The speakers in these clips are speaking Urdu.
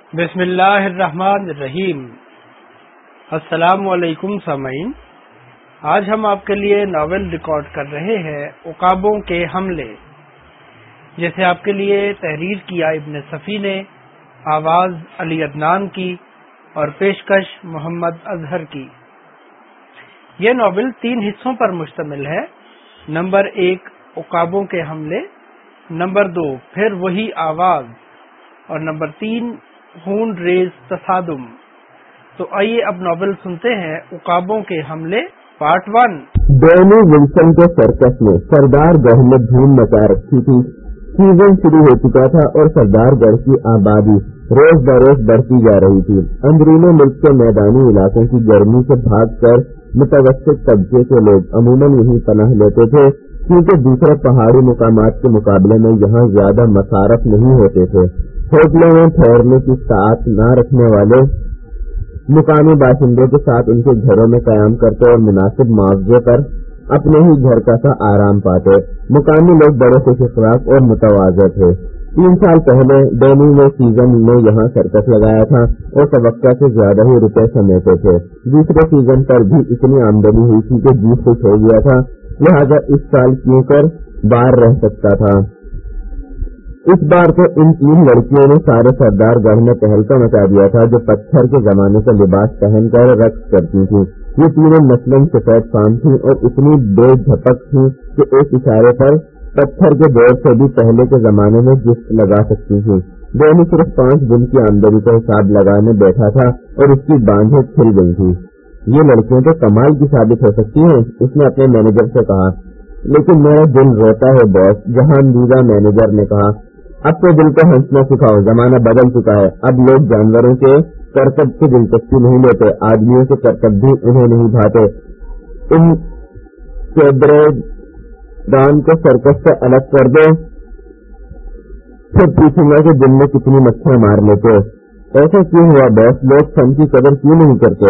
بسم اللہ الرحمن الرحیم۔ السلام علیکم سامعین، آج ہم آپ کے لیے ناول ریکارڈ کر رہے ہیں عقابوں کے حملے، جیسے آپ کے لیے تحریر کیا ابن صفی نے، آواز علی عدنان کی اور پیشکش محمد اظہر کی۔ یہ ناول 3 حصوں پر مشتمل ہے۔ نمبر 1 عقابوں کے حملے، نمبر 2 پھر وہی آواز، اور نمبر 3 خون ریز تصادم۔ تو آئیے اب ناول سنتے ہیں عقابوں کے حملے پارٹ 1۔ ڈینی ولسن کے سرکس میں سردار گڑھ میں دھوم مچا رکھی تھی۔ سیزن شروع ہو چکا تھا اور سردار گڑھ کی آبادی روز بروز بڑھتی جا رہی تھی۔ اندرون ملک کے میدانی علاقوں کی گرمی سے بھاگ کر متوسط طبقے کے لوگ عموماً یہیں پناہ لیتے تھے، کیونکہ دوسرے پہاڑی مقامات کے مقابلے میں یہاں زیادہ مصارف نہیں ہوتے تھے۔ ہوٹلوں میں ٹھہرنے کی ساعت نہ رکھنے والے مقامی باشندوں کے ساتھ ان کے گھروں میں قیام کرتے اور مناسب معاوضے پر اپنے ہی گھر کا سا آرام پاتے۔ مقامی لوگ بڑے خوش اخلاق اور متواضع تھے۔ 3 سال پہلے ڈینی نے سیزن میں یہاں سرکس لگایا تھا اور توقع سے زیادہ ہی روپے سمیٹے تھے۔ دوسرے سیزن پر بھی اتنی آمدنی ہوئی تھی کہ جی خوش ہو گیا تھا، لہذا اس سال کیوں کر باہر رہ سکتا تھا۔ اس بار تو ان 3 لڑکیوں نے سارے سردار گڑھ میں تہلکا مچا دیا تھا، جو پتھر کے زمانے کا لباس پہن کر رقص کرتی تھیں۔ یہ تینوں مثلاً سفید فام تھیں اور اتنی بے جھپک تھیں کہ ایک اشارے پر پتھر کے دور سے بھی پہلے کے زمانے میں جفت لگا سکتی تھیں۔ دونوں صرف 5 دن کی آمدنی کا حساب لگانے بیٹھا تھا اور اس کی باندھیں کھل گئی تھی۔ یہ لڑکیوں تو کمال کی ثابت ہو سکتی ہیں، اس نے اپنے مینیجر سے کہا۔ لیکن میرا دل روتا ہے باس، جہاندیدہ مینیجر نے کہا۔ اب تو دل کو ہنسنا سکھاؤ، زمانہ بدل چکا ہے۔ اب لوگ جانوروں کے کرتب سے دلچسپی نہیں لیتے، آدمیوں کے کرتب بھی انہیں نہیں بھاتے۔ ان کیبرے دان کو سرکس سے الگ کر دو، پھر پوچھوں گا کہ دن میں کتنی مچھیاں مار لیتے۔ ایسا کیوں ہوا باس؟ لوگ فن کی قدر کیوں نہیں کرتے؟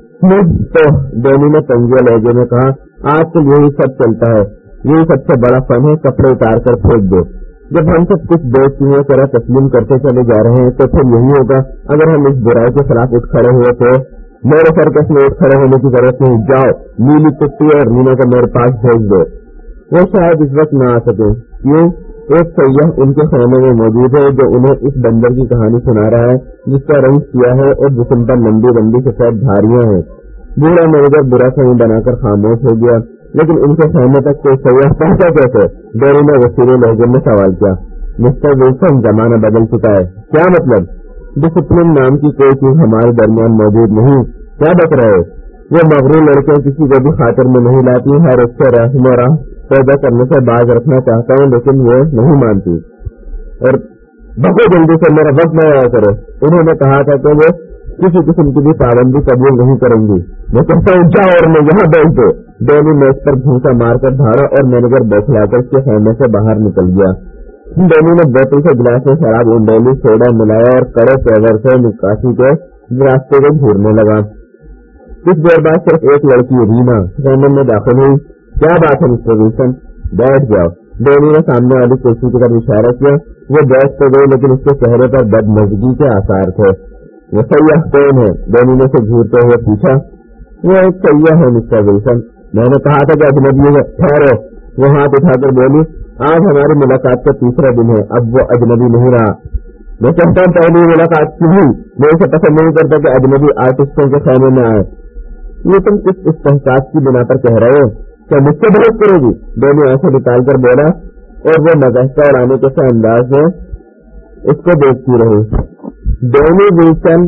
تو ڈینی نے تنگیہ لہجے میں کہا، آج تو یہی سب چلتا ہے، یہی سب سے بڑا فن ہے، کپڑے اتار کر پھینک دو۔ جب ہم سب کچھ بے چینی طرح تسلیم کرتے چلے جا رہے ہیں تو پھر یہی ہوگا۔ اگر ہم اس برائی کے خلاف اٹھ کھڑے ہوئے تو میرے سرکس میں اٹھ کھڑے ہونے کی ضرورت نہیں۔ جاؤ نیلی کٹی اور رینا کو میرے پاس بھیج دو۔ وہ شاید اس وقت نہ آ سکے۔ کیوں؟ ایک سیاح ان کے خیمے میں موجود ہے جو انہیں اس بندر کی کہانی سنا رہا ہے، جس کا رنگ سیاہ ہے اور جسم پر لمبی لمبی سفید دھاریاں ہیں۔ بوڑھا مینیجر برا سنگ بنا کر خاموش ہو گیا۔ لیکن ان کے خیمے تک کوئی سیاح پہنچا کیسے؟ ڈیری نے وسیلے لہجے میں سوال کیا۔ مسٹر ولسن، زمانہ بدل چکا ہے۔ کیا مطلب؟ ڈسپلن نام کی کوئی چیز ہمارے درمیان موجود نہیں۔ کیا بک رہے؟ وہ مغرور لڑکیاں کسی کو بھی خاطر میں نہیں لاتی۔ ہر ایک سے رحم و راہ پیدا کرنے سے باز رکھنا چاہتا ہوں، لیکن وہ نہیں مانتی۔ اور بہت جلدی سے میرا وقت نہ آیا کرو۔ انہوں نے کہا تھا کہ وہ کسی قسم کی بھی پابندی قبول نہیں کریں گی۔ میں کہتا ہوں جاؤ اور میں یہاں بیٹھ دو۔ ڈینی میز پر گھونسا مار کر بھاڑا اور مینیجر بوکھلا کر اس کے خیمے سے باہر نکل گیا۔ ڈینی نے بوتل سے گلاس میں شراب انڈیلی سوڈا ملایا اور کڑے پیور سے نکاسی کے راستے کو گھورنے لگا۔ کچھ دیر بعد صرف ایک لڑکی رینا خیمے میں داخل ہوئی۔ کیا بات ہے مسٹر ولسن؟ بیٹھ جاؤ۔ ڈینی نے سامنے والی کرسی کی طرف اشارہ کیا۔ وہ بیٹھ تو گئی لیکن اس کے چہرے پر بدمزگی کے آثار تھے۔ وہ سیاح کون ہے؟ ڈینی نے سے گھورتے ہوئے پوچھا۔ وہ ایک سیاح ہے مسٹر ولسن، میں نے کہا تھا کہ اجنبی ہے۔ ٹھہرو۔ وہ ہاتھ اٹھا کر بولی، آج ہماری ملاقات کا 3را دن ہے، اب وہ اجنبی نہیں رہا۔ میں کہتا ہوں پہلی ملاقات کی ہوئی، میں اسے پسند نہیں کرتا کہ اجنبی آرٹسٹوں کے خیمے میں آئے۔ یہ تم کس استحقاق کی بنا پر کہہ رہے ہو؟ کیا مجھ سے بحث کرے گی؟ ڈینی آنکھیں نکال کر بولا اور وہ مزاحیہ اڑانے کے سے انداز میں اس کو دیکھتی رہی۔ ڈینی ولسن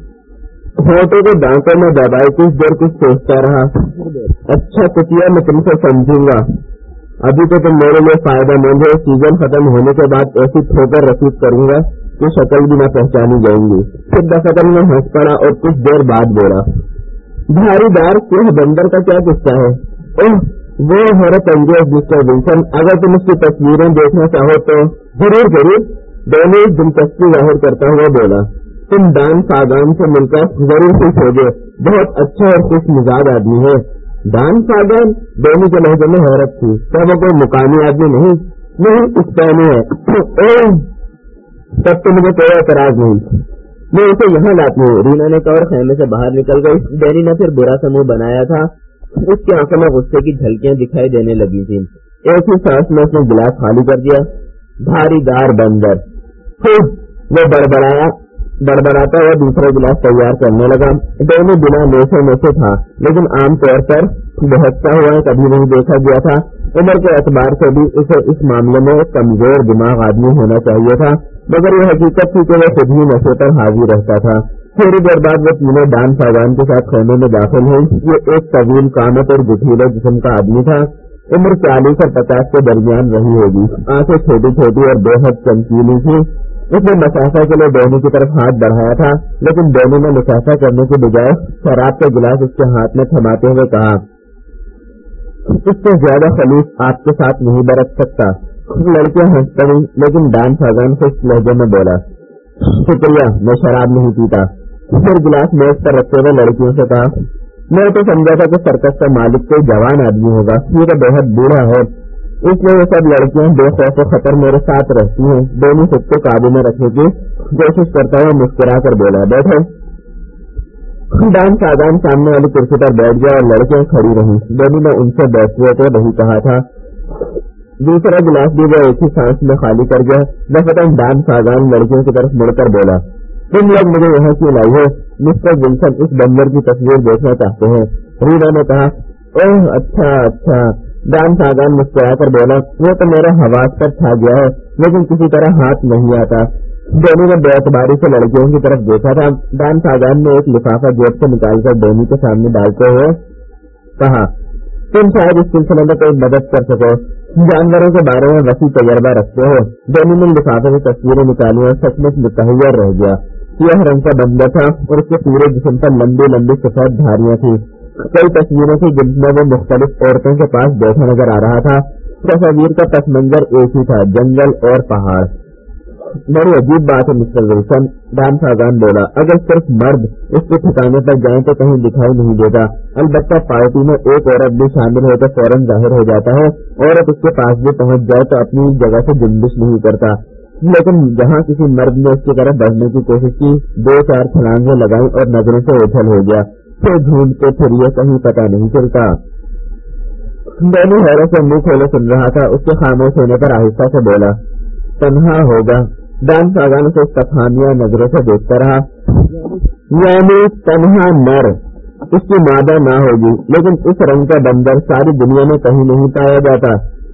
ہوٹوں کے دانتوں میں دبائے کچھ دیر کچھ سوچتا رہا۔ اچھا کتیا، میں تم سے سمجھوں گا، ابھی تو تم میرے لیے فائدہ مند ہے۔ سیزن ختم ہونے کے بعد ایسی ٹھوکر رسید کروں گا کہ شکل بھی نہ پہچانی جائیں گی۔ پھر دفتر میں ہنس پڑا اور کچھ دیر بعد بولا، بھاری دار سیاہ بندر کا کیا قصہ ہے؟ اوہ وہ حیرت انگیز مسٹر ولسن، اگر تم اس کی تصویریں دیکھنا چاہو تو ضرور ضرور۔ ڈینی دلچسپی ظاہر کرتا ہوا بولا، تم ڈان فاگان سے مل کر ضرور خوش ہوگے، بہت اچھا اور خوش مزاج آدمی ہے۔ ڈان فاگان؟ ڈینی کے لہجے میں حیرت تھی۔ کیا وہ کوئی مقامی آدمی نہیں؟ نہیں، اس پہنے ہے۔ تب تو مجھے کوئی اعتراض نہیں، میں اسے یہاں لاتی ہوں، رینا نے کہا اور خیمے سے باہر نکل گئی۔ ڈینی نے پھر برا سا منہ بنایا تھا، اس کی آنکھوں میں غصے کی جھلکیاں دکھائی دینے لگی تھی۔ ایک ہی سانس میں اس نے گلاس خالی کر دیا۔ بھاری دار بندر، وہ بڑبڑاتا ہوا دوسرا گلاس تیار کرنے لگا۔ ڈینی بنا نیشے میں سے تھا، لیکن عام طور پر بہتتا ہوا کبھی نہیں دیکھا گیا تھا۔ عمر کے اعتبار سے بھی اسے اس معاملے میں کمزور دماغ آدمی ہونا چاہیے تھا، مگر یہ حقیقت تھی کہ وہ خود ہی نشے پر حاوی رہتا تھا۔ تھوڑی دیر بعد وہ تینوں ڈان فاغان کے ساتھ خیمے میں داخل ہوئی۔ یہ ایک طویل قامت اور گٹھیلے جسم کا آدمی تھا، عمر 40 اور 50 کے درمیان رہی ہوگی، آنکھیں چھوٹی چھوٹی اور بے حد چمکیلی تھی۔ اس نے مسافہ کے لیے ڈینی کی طرف ہاتھ بڑھایا تھا، لیکن ڈینی نے مسافہ کرنے کے بجائے شراب کا گلاس اس کے ہاتھ میں تھماتے ہوئے کہا، اس سے زیادہ خلوص آپ کے ساتھ نہیں برت سکتا۔ لڑکیاں ہنس پڑی، لیکن ڈان فاغان خوش لہجے میں بولا، شکریہ، میں شراب نہیں پیتا۔ پھر گلاس میز پر رکھتے ہوئے لڑکیوں سے کہا، میں تو سمجھا تھا کہ سرکس کا مالک کوئی جوان آدمی ہوگا، یہ تو بے حد بوڑھا ہے۔ اس لیے یہ سب لڑکیاں بے خوف و خطر میرے ساتھ رہتی ہیں۔ دونوں خود کو قابو میں رکھنے کی کوشش کرتا ہوا مسکرا کر بولا، بیٹھو۔ ڈان فاغان سامنے والی کرسی پر بیٹھ گیا اور لڑکیاں کھڑی رہیں۔ دونوں نے ان سے بیٹھتے ہوئے وہی کہا تھا۔ دوسرا گلاس بھی وہ ایک ہی سانس میں خالی کر گیا۔ دفعتاً ڈان فاغان لڑکیوں کی طرف مڑ کر بولا، تم لوگ مجھے یہاں کیوں لائی ہو؟ مسٹر ولسن اس بندر کی تصویر دیکھنا چاہتے ہیں۔ رینا نے کہا، اوہ اچھا۔ ڈان فاغان مسکرا کر بولا، وہ تو میرا حواس پر چھا گیا ہے، لیکن کسی طرح ہاتھ نہیں آتا۔ ڈینی نے بے اعتباری سے لڑکیوں کی طرف دیکھا تھا۔ ڈان فاغان نے ایک لفافہ جیب سے نکال کر ڈینی کے سامنے ڈالتے ہوئے کہا، تم شاید اس سلسلے میں کوئی مدد کر سکو، جانوروں کے بارے میں وسیع تجربہ رکھتے ہو۔ ڈینی نے لفافے سے تصویریں نکالی اور سچ مچ متحیر رہ گیا۔ سیاہ رنگ کا بندر تھا اور اس کے پورے جسم پر لمبی لمبی سفید دھاریاں تھیں۔ کئی تصویریں تھیں جن میں وہ مختلف عورتوں کے پاس بیٹھا نظر آ رہا تھا۔ تصویر کا پس منظر ایک ہی تھا، جنگل اور پہاڑ۔ بڑی عجیب بات ہے مسٹر ولسن، ڈان فاغان بولا، اگر صرف مرد اس کے ٹھکانے پر جائیں تو کہیں دکھائی نہیں دیتا، البتہ پارٹی میں ایک عورت بھی شامل ہو تو فوراً ظاہر ہو جاتا ہے۔ عورت اس کے پاس بھی پہنچ جائے تو اپنی جگہ سے جنبش نہیں کرتا، لیکن جہاں کسی مرد نے اس کی طرف بڑھنے کی کوشش کی، 2-4 چھلانگیں لگائیں اور نظروں سے اوجھل ہو گیا، پھر ڈھونڈتے پھریے کہیں پتہ نہیں چلتا۔ دونوں حیرت سے منہ کھولے سن رہا تھا۔ اس کے خاموش ہونے پر آہستہ سے بولا، تنہا ہوگا۔ ڈان فاغان اسے استفہامیہ نظروں سے دیکھتا رہا، یعنی تنہا نر، اس کی مادہ نہ ہوگی، لیکن اس رنگ کا بندر ساری دنیا میں کہیں نہیں پایا جاتا۔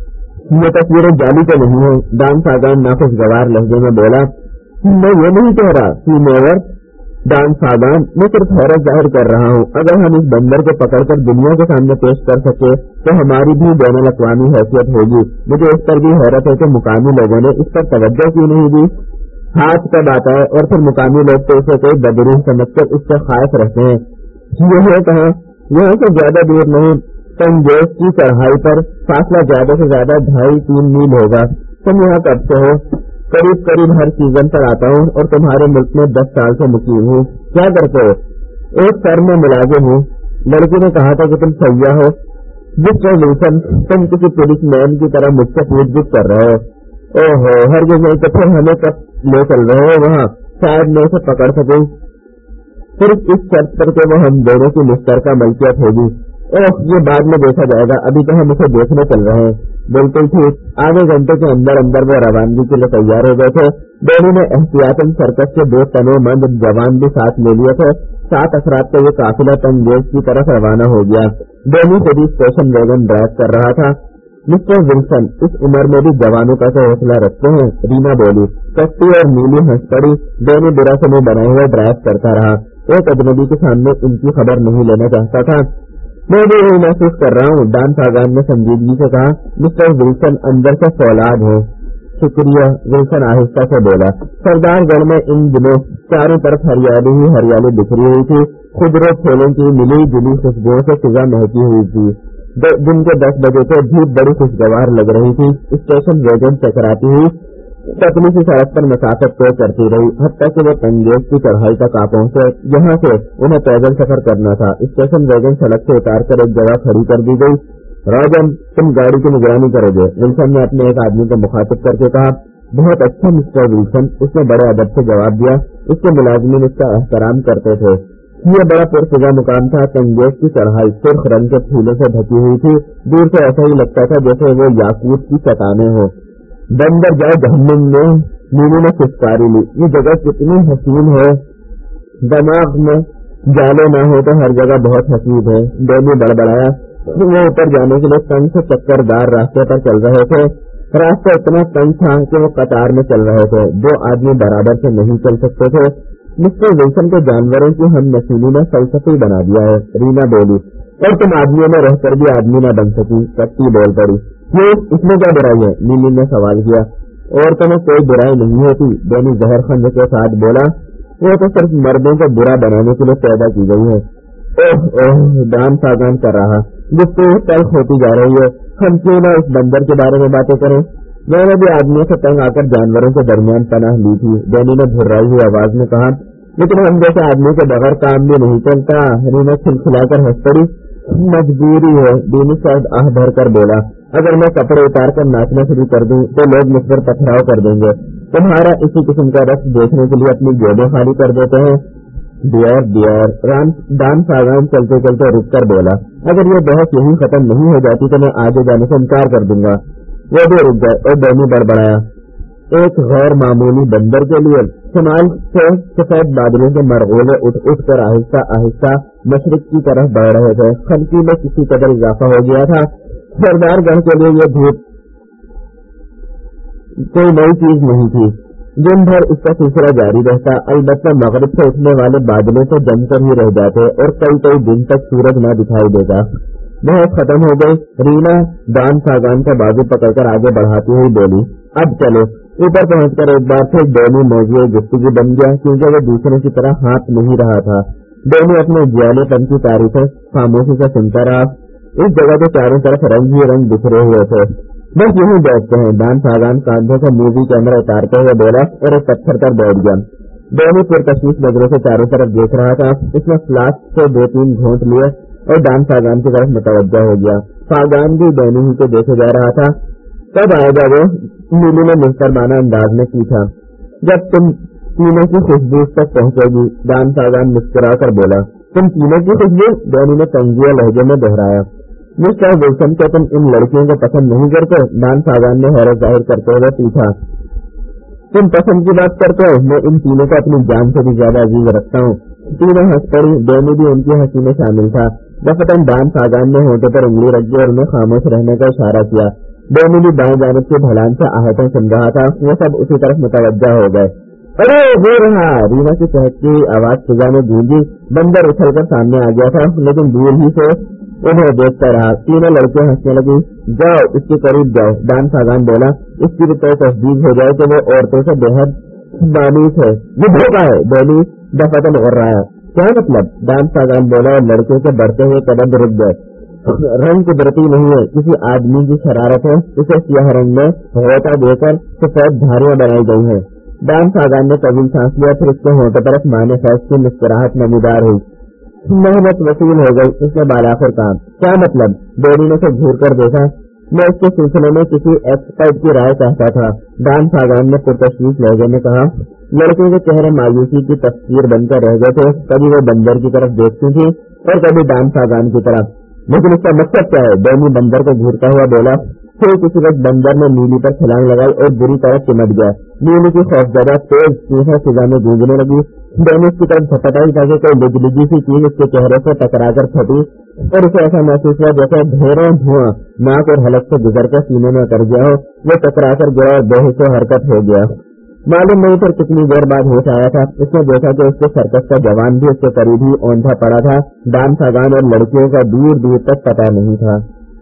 یہ تصویریں جعلی تو نہیں ہیں؟ ڈان فاغان ناخوشگوار لہجے میں بولا، میں یہ نہیں کہہ رہا کہ نیور ڈان فاغان، میں صرف حیرت ظاہر کر رہا ہوں۔ اگر ہم اس بندر کو پکڑ کر دنیا کے سامنے پیش کر سکے تو ہماری بھی بین الاقوامی حیثیت ہوگی۔ مجھے اس پر بھی حیرت ہے کہ مقامی لوگوں نے اس پر توجہ کیوں نہیں دی۔ ہاتھ کب آتا ہے اور پھر مقامی لوگ تو اسے کوئی بدروح سمجھ کر اس سے خائف رہتے ہیں۔ یہ ہے کہاں؟ یہاں سے زیادہ دور نہیں، تنگیز کی چڑھائی پر، فاصلہ زیادہ سے زیادہ 2.5-3 میل ہوگا۔ تم یہاں کب سے ہو؟ قریب ہر سیزن پر آتا ہوں اور تمہارے ملک میں 10 سال سے مقیم ہوں۔ کیا کرتے ہو؟ ایک فرم میں ملازم ہوں۔ لڑکی نے کہا تھا کہ تم سیاح ہو۔ مسٹر ولسن، تم کسی پولیس مین کی طرح مجھ سے پوچھ گچھ کر رہے ہو۔ اوہو، ہرگز نہیں، تو پھر ہمیں کب لے چل رہے ہو وہاں؟ شاید میں اسے پکڑ سکوں، صرف اس شرط پر کہ وہ ہم دونوں کی مشترکہ ملکیت ہوگی۔ یہ بعد میں دیکھا جائے گا، ابھی تو ہم اسے دیکھنے چل رہے ہیں۔ بالکل ٹھیک۔ آدھے گھنٹے کے اندر وہ روانگی کے لیے تیار ہو گئے تھے۔ دونوں نے احتیاطاً سرکس کے 2 تنوع مند جوان بھی ساتھ لے لیے تھے۔ 7 افراد کا یہ قافلہ تنگیز کی طرف روانہ ہو گیا۔ دونوں سے بھی اسٹیشن ویگن ڈرائیو کر رہا تھا۔ مسٹر ولسن اس عمر میں بھی جوانوں کا تو حوصلہ رکھتے ہیں، رینا بولی۔ کشتی اور نیلی ہنس پڑی۔ دونوں برا سے منہ بنائے ہوئے ڈرائیو کرتا رہا۔ ایک اجنبی کے سامنے ان کی خبر نہیں لینا چاہتا تھا۔ میں بھی یہی محسوس کر رہا ہوں، ڈان فاغان نے سنجیدگی سے کہا۔ مسٹر ولسن اندر سے فولاد ہے۔ شکریہ، ولسن آہستہ سے بولا۔ سردار گڑھ میں ان دنوں چاروں طرف ہریالی ہی ہریالی بکھری ہوئی تھی۔ خضر و پھولوں کی ملی جلی خوشبوؤں سے فضا مہکی ہوئی تھی۔ دن کے 10 بجے سے دھوپ بڑی خوشگوار لگ رہی تھی۔ اسٹیشن ویگن چکراتی ہوئی پتلی سی سڑک پر مسافت طے کرتی رہی، حتیٰ کہ وہ تنگیز کی چڑھائی تک آ پہنچے جہاں سے انہیں پیدل سفر کرنا تھا۔ اسٹیشن ویگن سڑک سے اتار کر ایک جگہ کھڑی کر دی گئی۔ راجن، تم گاڑی کی نگرانی کرو گے، ولسن نے اپنے ایک آدمی کو مخاطب کر کے کہا۔ بہت اچھا مسٹر ولسن، اس نے بڑے ادب سے جواب دیا۔ اس کے ملازمین اس کا احترام کرتے تھے۔ یہ بڑا پرفضا مقام تھا۔ تنگیز کی چڑھائی سرخ رنگ کے پھولوں سے ڈھکی ہوئی تھی، دور سے ایسا ہی لگتا تھا جیسے وہ یاقوت کی چٹانیں ہوں۔ بندر جائے جہنم میں، نیلو نے سسکاری لی، یہ جگہ کتنی حسین ہے، دماغ میں جالے نہ ہو تو ہر جگہ بہت حسین ہے۔ ڈینی بڑبڑایا۔ وہ اوپر جانے کے لیے تنگ سے چکر دار راستے پر چل رہے تھے۔ راستہ اتنا تنگ تھا کہ وہ قطار میں چل رہے تھے، دو آدمی برابر سے نہیں چل سکتے تھے۔ مسٹر ولسن کو جانوروں کی ہم نسلی نے فلسفی بنا دیا ہے، رینا بولی، اور تم آدمیوں میں رہ کر بھی آدمی نہ بن سکی، کٹی بول پڑی۔ یہ اس میں کیا برائی ہے؟ نیلی نے سوال کیا۔ عورتوں میں کوئی برائی نہیں ہوتی، ڈینی زہر خند کے ساتھ بولا، وہ تو صرف مردوں کو برا بنانے کے لیے پیدا کی گئی ہے۔ اوہ اوہ، دان ساگان کر رہا، گفتگو تلخ ہوتی جا رہی ہے، ہم کیوں نہ اس بندر کے بارے میں باتیں کریں؟ میں نے بھی آدمیوں سے تنگ آ کر جانوروں کے درمیان پناہ لی تھی، ڈینی نے بھرائی ہوئی آواز میں کہا، لیکن ہم جیسے آدمی کے بغیر کام بھی نہیں چلتا۔ رینا کھلکھلا کر ہنس پڑی۔ مجبوری ہے، ڈینی شاید آہ بھر کر بولا، اگر میں کپڑے اتار کر ناچنا شروع کر دوں تو لوگ مجھ پر پتھراؤ کر دیں گے۔ تمہارا اسی قسم کا رقص دیکھنے کے لیے اپنی جیبیں خالی کر دیتے ہیں۔ ڈیئر دان ساگان چلتے چلتے رک کر بولا، اگر یہ بحث یہیں ختم نہیں ہو جاتی تو میں آگے جانے سے انکار کر دوں گا۔ وہ بھی رک گئے اور ڈینی بڑبڑایا، ایک غیر معمولی بندر کے لیے۔ شمال سے سفید بادلوں کے مرغولے اٹھ کر آہستہ آہستہ مشرق کی طرف بڑھ رہے تھے۔ خنکی میں کسی قدر اضافہ ہو گیا تھا۔ سردار گڑھ کے لیے یہ دھوپ کوئی نئی چیز نہیں تھی، دن بھر اس کا سلسلہ جاری رہتا، البتہ مغرب سے اٹھنے والے بادلوں سے جم کر ہی رہ جاتے اور کئی دن تک سورج نہ دکھائی دیتا۔ بہت ختم ہو گئی۔ رینا دان ساگان کا بازو پکڑ کر آگے بڑھاتی ہوئی بولی، اب چلو۔ اوپر پہنچ کر ایک بار پھر ڈینی موضوع گفتگو بن گیا، کیونکہ وہ دوسروں کی طرح ہاتھ نہیں رہا تھا۔ ڈینی اپنے جیلے پن کی تعریفیں خاموشی سے سنتا رہا۔ اس جگہ کے چاروں طرف رنگ ہی رنگ بکھرے ہوئے تھے، بس یہیں بیٹھتے ہیں۔ دان ساگان کاندھوں سے مووی کیمرہ اتارتے ہوئے بولا اور ایک پتھر پر بیٹھ گیا۔ ڈینی پرتشویش نظروں سے چاروں طرف دیکھ رہا تھا۔ اس نے فلاسک سے 2-3 گھونٹ لیے اور دان ساگان کی طرف متوجہ ہو گیا۔ ساگان بھی ڈینی ہی کو دیکھے جا رہا تھا۔ کب آئے گا وہ؟ نیلو نے محترمانہ انداز میں پوچھا۔ جب تم پینے کی خوشبو تک پہنچے گی، دان ساگان مسکرا کر بولا۔ تم پینے کی خوشبو؟ ڈینی نے تنزیہ لہجے میں دہرایا۔ مسٹر ولسن کو تم ان لڑکیوں کو پسند نہیں کرتے؟ دان ساگان نے حیرت ظاہر کرتے ہوئے پوچھا۔ تم پسند کی بات کرتے ہو؟ میں ان تینوں کو اپنی جان سے بھی زیادہ عزیز رکھتا ہوں۔ تینوں ہنس پڑی۔ ڈینی بھی ان کی ہنسی میں شامل تھا۔ دفتن دان ساگان نے ہونٹوں پر انگلی رکھ دی اور انہیں خاموش رہنے کا اشارہ کیا۔ ڈینی بھی دائیں جانب کے ڈھلان سے آہتیں سن رہا تھا۔ وہ سب اسی طرف متوجہ ہو گئے۔ ارے ہو رہا! رینا کی چہکتی آواز فضا میں گونجی۔ بندر اچھل کر سامنے آ گیا تھا، لیکن دور ہی سے انہیں دیکھتا رہا۔ تینوں لڑکیاں ہنسنے لگی۔ جاؤ اس کے قریب جاؤ، دان ساگان بولا۔ اس کی بھی تو تصدیق ہو جائے کہ وہ عورتوں سے بےحد دانش ہے۔ یہ دھوکہ ہے، ڈینی دفتن غرایا۔ کیا مطلب؟ دان ساگان بولا اور لڑکے کے بڑھتے ہوئے قدم رک گئے۔ رنگ قدرتی نہیں ہے، کسی آدمی کی شرارت ہے۔ اسے سیاہ رنگ میں غوطہ دے کر سفید دھاریاں بنائی گئی ہیں۔ دان ساگان نے طویل سانس لیا، پھر اس کے ہونٹوں پر معنی خیز کی مسکراہٹ نمودار ہوئی۔ محنت وصول ہو گئی، اس نے بالآخر کہا۔ کیا مطلب؟ ڈینی نے اسے گھور کر دیکھا۔ میں اس کے سلسلے میں کسی ایکسپرٹ کی رائے چاہتا تھا، دان ساگان نے پرتشویش لہجے میں کہا۔ لڑکے کے چہرے مایوسی کی تصویر بن کر رہ گئے تھے، کبھی وہ بندر کی طرف دیکھتی تھی اور کبھی دان ساگان کی طرف۔ لیکن اس کا مقصد کیا ہے؟ ڈینی بندر کو گھورتا ہوا بولا۔ پھر کسی وقت بندر نے نیلی پر چھلانگ لگائی اور بری طرح چمٹ گیا۔ نیلی کی خوفزدہ تیز چیخیں فضا میں گونجنے لگی۔ ڈینی اس کی طرف جھپٹا ہی تھا کہ کوئی لجلجی سی چیز اس کے چہرے سے ٹکرا کر پھٹی اور اسے ایسا محسوس ہوا جیسے ڈھیروں دھواں ناک اور حلق سے گزر کر سینے میں اتر گیا ہو۔ وہ ٹکرا کر گرا اور بے ہوش و حرکت ہو گیا۔ معلوم نہیں پھر کتنی دیر بعد ہوش آیا تھا۔ اس نے دیکھا کہ اس کے سرکس کا جوان بھی اس کے قریب ہی اونجھا پڑا تھا۔ دان ساگان اور لڑکیوں کا دور دور تک پتہ نہیں تھا۔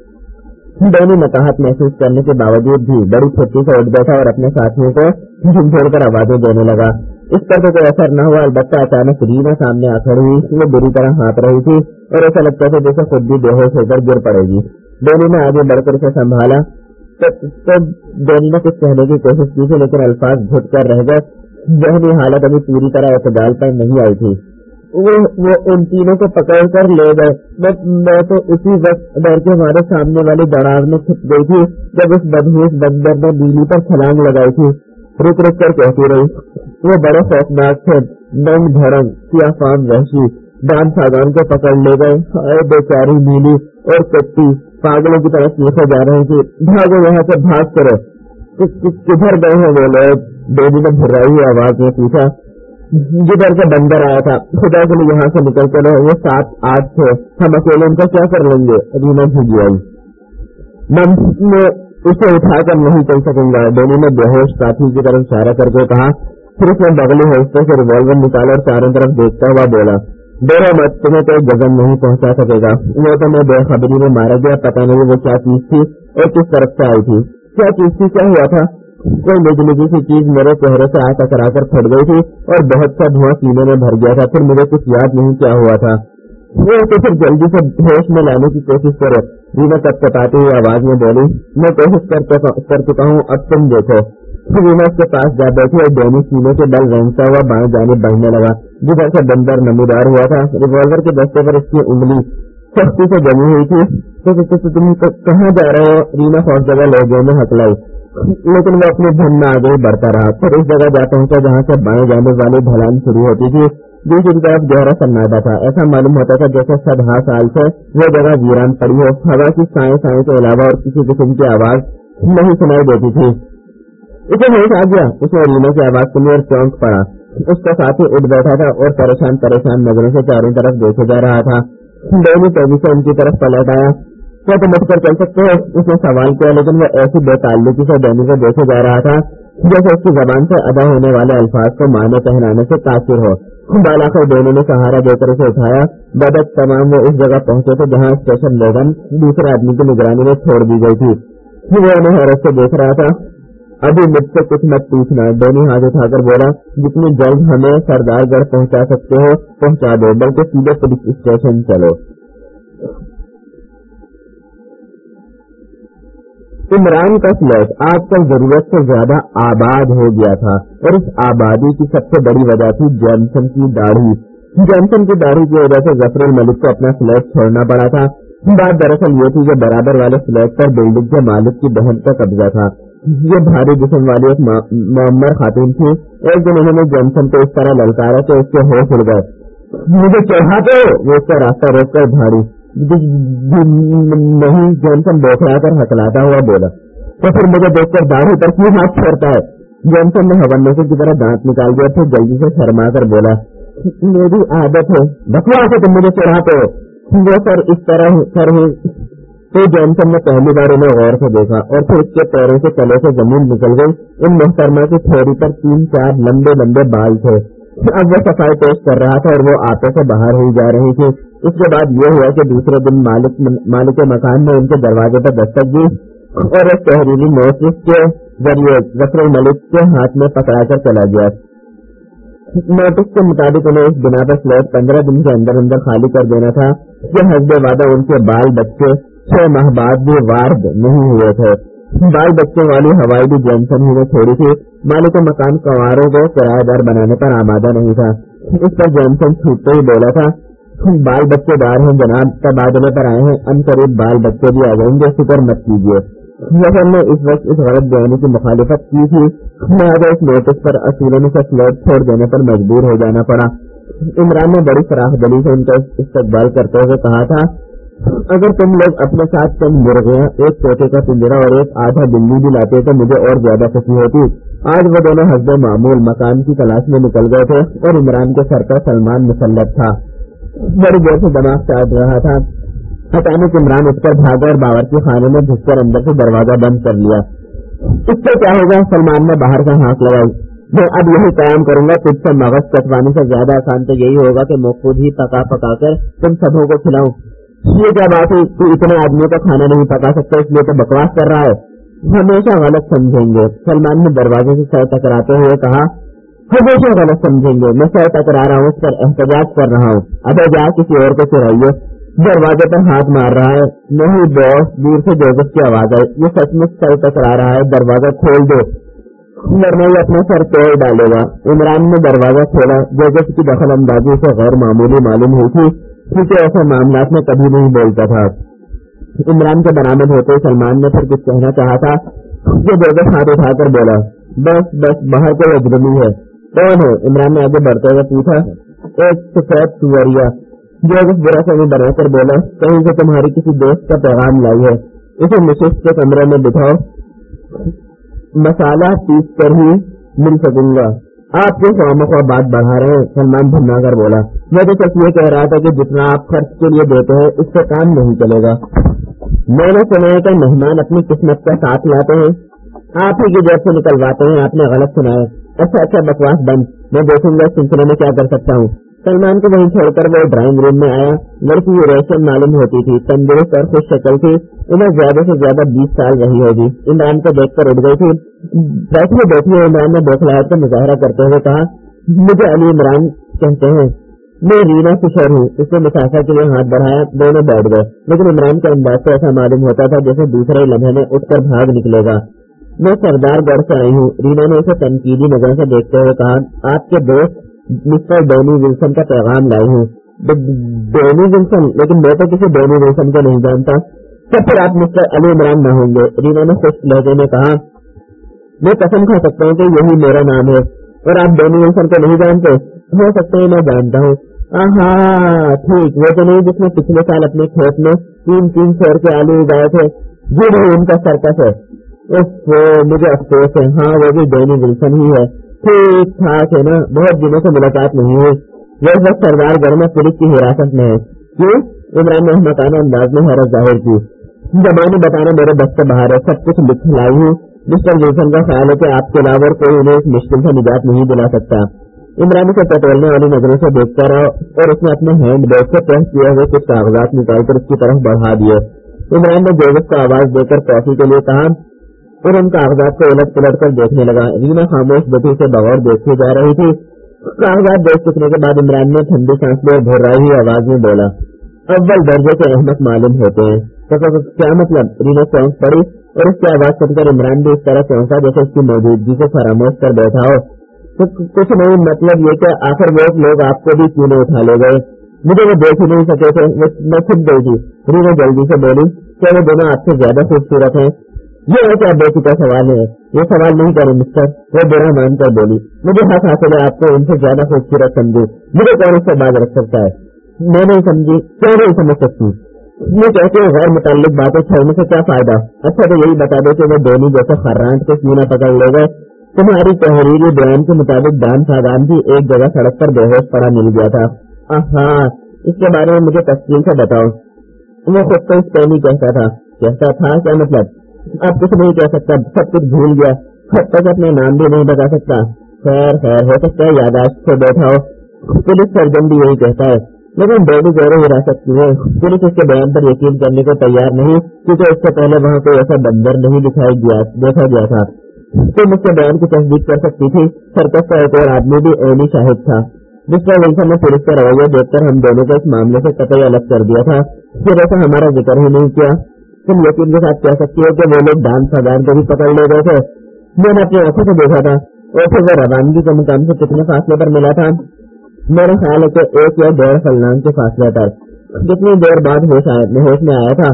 ڈینی نقاہت محسوس کرنے کے باوجود بھی بڑی پھرتی سے اٹھ بیٹھا اور اپنے ساتھیوں کو جھنجھوڑ کر آوازیں دینے لگا۔ اس پر تو کوئی اثر نہ ہوا، البتہ اچانک رینا سامنے آ کھڑی ہوئی۔ وہ بری طرح ہانپ رہی تھی اور ایسا لگتا تھا جیسے خود بھی بے ہوش ہو کر گر پڑے گی۔ ڈینی نے آگے بڑھ کر اسے سنبھالا تو ڈینی نے کچھ کہنے کی کوشش کی تھی، لیکن الفاظ گھٹ کر رہ گئے۔ ذہنی حالت ابھی پوری طرح اعتدال پر نہیں آئی تھی۔ وہ ان تینوں کو پکڑ کر لے گئے۔ میں تو اسی وقت ڈر کے ہمارے سامنے والی دڑار میں چھپ گئی تھی جب اس بدہوش بندر نے نیلی پر چھلانگ لگائی تھی۔ रुक रुक कर कहती रही। वो बड़े खौफनाक थे, नंग धड़ंग सियाफाम वहशी डान सागान को पकड़ ले गए। हाय बेचारी नीली और कट्टी पागलों की तरफ चीखे जा रही थी। भागो यहाँ से, भाग करो। किधर गए हैं वो लोग? बेबी ने भर्राई हुई आवाज में पूछा। जिधर से बंदर आया था, खुदा के लिए यहाँ से निकल चलो। वो 7-8 थे, हम अकेले उनका क्या कर लेंगे? रीना भीगी आई। मैं उसे उठाकर नहीं चल सकूंगा, डोनी ने बेहोश साथी की तरफ इशारा करके कहा। फिर उसने बगली होस्ते से रिवॉल्वर निकाला और चारों तरफ देखता हुआ बोला, डरो मत, तुम्हें कोई गजन नहीं पहुंचा सकेगा। वो तो मैं बेखबरी में मारा गया, पता नहीं वो क्या चीज थी और किस तरफ से आई थी। क्या चीज थी? क्या हुआ था? कोई निजी सी चीज मेरे चेहरे से आ टकराकर फट गई थी और बहुत सा धुआं सीने में भर गया था। फिर मुझे कुछ याद नहीं क्या हुआ था। वो तो फिर जल्दी से होश में लाने की कोशिश करो, रीना कटकटाती हुई आवाज में बोली। मैं कोशिश कर चुका हूँ, अब तुम देखो। रीना उसके पास जा बैठी और डोनी सीने के बल रेंगता हुआ बाएं जानिब बढ़ने लगा, जिधर से बंदर नमूदार हुआ था। रिवॉल्वर के दस्ते पर उसकी उंगली सख्ती से जमी हुई थी। तो तुम कहाँ जा रहे हो? रीना फौज जगह लहजे में हकलाई, लेकिन वो अपने धन में आगे बढ़ता रहा। फिर उस जगह जा पहुंचा जहाँ से बाएं जाने वाली ढलान शुरू होती थी। दूसरी तरफ गहरा सन्नाटा था। ऐसा मालूम होता था जैसे 100 साल से वो जगह वीरान पड़ी हो। हवा की साए के अलावा और किसी किस्म की आवाज नहीं सुनाई देती थी। उसे होश आ गया। उसने रीना की आवाज सुनी और चौंक पड़ा। उसका साथी उठ बैठा था और परेशान नजरों से चारों तरफ देखे जा रहा था। डोनी तेजी से उनकी तरफ पलट आया। क्या तुम उठकर चल सकते हो? उसने सवाल किया, लेकिन वो ऐसी बेताल्लुकी से डोनी को देखे जा रहा था जैसे उसकी जबान से अदा होने वाले अल्फाज को माने पहनाने से तासीर हो। बालाखिर डोनी ने सहारा देकर उसे उठाया। बदक तमाम वो उस जगह पहुंचे थे जहाँ स्टेशन वैगन दूसरे आदमी की निगरानी में छोड़ दी गई थी। वो उन्हें हैरत से देख रहा था। अभी मुझसे कुछ मत पूछना, डोनी हाथ उठाकर बोला। जितनी जल्द हमें सरदारगढ़ पहुंचा सकते हो पहुंचा दो, बल्कि सीधे पुलिस स्टेशन चलो। इमरान का फ्लैट आजकल जरूरत से ज्यादा आबाद हो गया था और इस आबादी की सबसे बड़ी वजह थी जॉनसन की दाढ़ी। जॉनसन की दाढ़ी की वजह से जफरुल मलिक को अपना फ्लैट छोड़ना पड़ा था। बात दरअसल ये थी कि बराबर वाले फ्लैट पर बिल्डिंग के मालिक की बहन का कब्जा था। ये भारी जिस्म वाली एक मुअम्मर खातून थी। एक दिन उन्होंने जॉनसन को इस तरह ललकारा कि उसके होश उड़ गए। मुझे चढ़ाते हो? वो उसका रास्ता रोककर भारी नहीं, जॉनसन बौखला कर हकलाता हुआ बोला। तो फिर मुझे देखकर दाढ़ी पर क्यों हाथ छोड़ता है? जॉनसन ने हवन्नों की तरह दांत निकाल दिया, फिर जल्दी से शर्मा कर बोला, मेरी आदत है। बकवास है, तुम मुझे चढ़ाते हो। वो सर इस तरह सर है। तो जॉनसन ने पहली बार उन्हें गौर से देखा और फिर उसके पैरों से तले से जमीन निकल गई। उन मोहतरमा की थोड़ी पर 3-4 लंबे लंबे बाल थे। अब वो सफाई पेश कर रहा था और वो आपे से बाहर हुई जा रही थी। उसके बाद ये हुआ कि दूसरे दिन मालिक मकान ने उनके दरवाजे पर दस्तक दी और एक तहरीरी नोटिस के जरिए जफरुल मलिक के हाथ में पकड़ाकर चला गया। नोटिस के मुताबिक उन्हें इस बिना पर फ्लैट 15 दिन के अंदर अंदर खाली कर देना था। यह हस्बे वादा उनके बाल बच्चे 6 माह बाद भी वार्द नहीं हुए थे। बाल बच्चों वाली हवाई भी जॉनसन ही ने छोड़ी थी। मालिक मकान कंवारों को किराएदार बनाने पर आमादा नहीं था। इस पर जॉनसन छूटते ही बोला था, बाल बच्चेदार हैं जनाब, तबादले पर आए हैं, अनकरीब बाल बच्चे भी आ जाएंगे, फिक्र मत कीजिए। जफर ने इस वक्त इस गलत बयानी की मुखालिफत की थी। लिहाजा इस नोटिस पर असूलन से फ्लैट छोड़ देने पर मजबूर हो जाना पड़ा। इमरान ने बड़ी फराखदिली से उनका इस्तकबाल करते हुए कहा था, अगर तुम लोग अपने साथ चंद मुर्गियां, एक तोते का पिंजरा और एक आधा बिल्ली भी लाते तो मुझे और ज्यादा खुशी होती। आज वो दोनों हस्बे मामूल मकान की तलाश में निकल गए थे और इमरान के सर पर सलमान मुसल्लत था। बड़ी देर से दिमाग चाट रहा था। अचानक इमरान उठकर भागा और बावर्ची खाने में घुसकर अंदर से दरवाजा बंद कर लिया। इससे क्या होगा? सलमान ने बाहर का हाथ लगाई। मैं अब यही कायम करूंगा, तुझसे मगज कटवाने से ज्यादा आसान तो यही होगा कि मैं खुद ही पका कर तुम सबों को खिलाऊं। ये क्या बात है? तू इतने आदमियों का खाना नहीं पका सकता, इसलिए तो बकवास कर रहा है। हमेशा गलत समझेंगे। सलमान ने दरवाजे से सर टकराते हुए कहा, हमेशा गलत समझेंगे। मैं सर टकरा रहा हूँ, उस पर एहतजाज कर रहा हूँ। अबे जा किसी और को चुराइए। दरवाजे पर हाथ मार रहा है। नहीं बॉस, दूर से जोसेफ की आवाज आई, ये सचमुच सर टकरा रहा है, दरवाजा खोल दो वरना ये अपना सर तोड़ डालेगा। इमरान ने दरवाजा खोला। जोसेफ की दखल अंदाजी से गैर मामूली मालूम हुई थी, क्योंकि ऐसे मामलात में कभी नहीं बोलता था। इमरान के बरामद होते सलमान ने फिर कुछ कहना चाहा था, जो जोसेफ हाथ उठाकर बोला, बस बस बाहर कोई अजनबी है। कौन है? इमरान ने आगे बढ़ते हुए पूछा। एक सफेद सुवरिया जो कुछ बुरा समय बनाकर बोला, कहीं से तुम्हारी किसी दोस्त का पैगाम लाई है, इसे नशिस्त के कमरे में बिठाओ, मसाला पीस कर ही मिल सकूंगा। आप क्यों खामखा बात बढ़ा रहे हैं? सलमान भुना कर बोला। मैं तो सच ये कह रहा था कि जितना आप खर्च के लिए देते हैं इससे काम नहीं चलेगा। मैंने सुना है कि मेहमान अपनी किस्मत का साथ लाते हैं, आप ही की जेब से निकलवाते हैं। आपने गलत सुना है। अच्छा अच्छा बकवास बंद, मैं देखूंगा इस सिलसिले में क्या कर सकता हूँ। सलमान को वहीं छोड़कर वो ड्राइंग रूम में आया। लड़की यूरेशियन मालूम होती थी, तंदुरुस्त और खुश शक्ल थी। उन्हें ज्यादा से ज्यादा 20 साल रही होगी। इमरान को देखकर उठ गई थी। बैठिए बैठिए, इमरान ने बौखलाहट का मुजाहरा करते हुए कहा। मुझे अली इमरान कहते हैं, मैं रीना फिशर हूँ। उसने मुसाफा के लिए हाथ बढ़ाया। दोनों बैठ गए, लेकिन इमरान के अंदाज से ऐसा मालूम होता था जैसे दूसरे लम्हे में उठकर भाग निकलेगा। मैं सरदार गढ़ से आई हूँ, रीना ने उसे तनकीदी नजर से देखते हुए कहा। आपके दोस्त मिस्टर डोनी विल्सन का पैगाम लाई हूँ। Donny Wilson? लेकिन मैं तो किसी डोनी विल्सन को नहीं जानता। तब फिर आप मिस्टर अली इमरान न होंगे, रीना ने खुश लहजे में कहा। मैं कसम खा सकता हूँ कि यही मेरा नाम है। और आप डोनी विल्सन को नहीं जानते? हो सकता है मैं जानता हूँ। हाँ ठीक, वो तो नहीं जिसने पिछले साल अपने खेत में 3 सौर के आलू उगाए थे? जी नहीं, उनका सर्कस है। मुझे अफसोस है। हाँ वो भी डोनी विल्सन ही है। ठीक ठाक है ना? बहुत दिनों से मुलाकात नहीं हुई। वो इस वक्त सरदार गढ़ में पुलिस की हिरासत में है। क्यों? इमरान ने अहमकाना अंदाज में हैरत जाहिर की। जबानी बताना मेरे बस से बाहर है, सब कुछ लिख लाई हूँ। मिस्टर विल्सन का ख्याल है कि आपके अलावा कोई उन्हें इस मुश्किल से निजात नहीं दिला सकता। इमरान से टटोलने वाली नजरों से देखता रहा और उसने अपने हैंड बैग से प्रेस किए हुए कुछ कागजात निकालकर उसकी तरफ बढ़ा दिए। इमरान ने जोगस को आवाज देकर कॉफी के लिए कहा और उन कागजात को उलट पुलट कर देखने लगा। रीना खामोश बेटी से बगौर देखती जा रही थी। कागजात देख चुकने के बाद इमरान ने ठंडी सांस में भर्राई हुई आवाज में बोला। अव्वल दर्जे के अहमक मालूम होते हैं। तो क्या मतलब? रीना चौंक पड़ी और उसकी आवाज सुनकर इमरान भी इस तरह चौंका जैसे उसकी मौजूदगी को फरामोश कर बैठा हो। तो कुछ नहीं, मतलब ये कि आखिर वो लोग आपको भी क्यों उठा ले गए? मुझे वो देख ही नहीं सके थे, मैं छिप गई थी। रीना जल्दी से बोली। क्या वो दोनों आपसे ज्यादा खूबसूरत हैं? ये है क्या बेचुका सवाल है? ये सवाल नहीं करे मिस्टर, वो बुरा मानकर बोली। मुझे हक हासिल है आपको उनसे ज्यादा खूबसूरत समझू। मुझे कौन इससे बात रख सकता है? मैं नहीं समझी। क्यों नहीं समझ सकती? ये कहते हैं गैर मुताल्लिक बातें छेड़ने से क्या फायदा? अच्छा तो यही बता दो कि वो धोनी जैसे खर्रांट को क्यों न पकड़ ले गए? तुम्हारी तहरीरी बयान के मुताबिक दान सादान भी एक जगह सड़क पर बेहोश पड़ा मिल गया था। हाँ, इसके बारे में मुझे तफसील से बताओ। वो खुद तो स्पेनी कहता था। कहता था क्या मतलब? अब कुछ नहीं कह सकता, सब कुछ भूल गया। खत तक अपने नाम भी नहीं बता सकता। खैर खैर, हो सकता है यादाश्त से बैठा हो। पुलिस सर्जन भी यही कहता है। लेकिन बेबी गौरव हिरासत की है। पुलिस इसके बयान पर यकीन करने को तैयार नहीं, क्योंकि इससे पहले वहाँ कोई ऐसा बंदर नहीं देखा गया था। तुम इसके बयान की तस्दीक कर सकती थी। सर्कस का एक और आदमी भी एनी शाहिद था। मिस्टर विल्सन ने पुलिस का रवैया देखकर हम दोनों को इस मामले से कतई अलग कर दिया था। फिर ऐसा हमारा जिक्र ही नहीं किया। तुम यकीन के साथ कह सकती हो कि वो लोग दान सादान को भी पकड़ ले गए थे। मैंने अपनी आंखों से देखा था। और फिर वो रवानगी के मुकाम से कितने फासले पर मिला था? मेरा ख्याल है कि 1 या 1.5 फलनांग के फासले पर। कितनी देर बाद होश में आया था?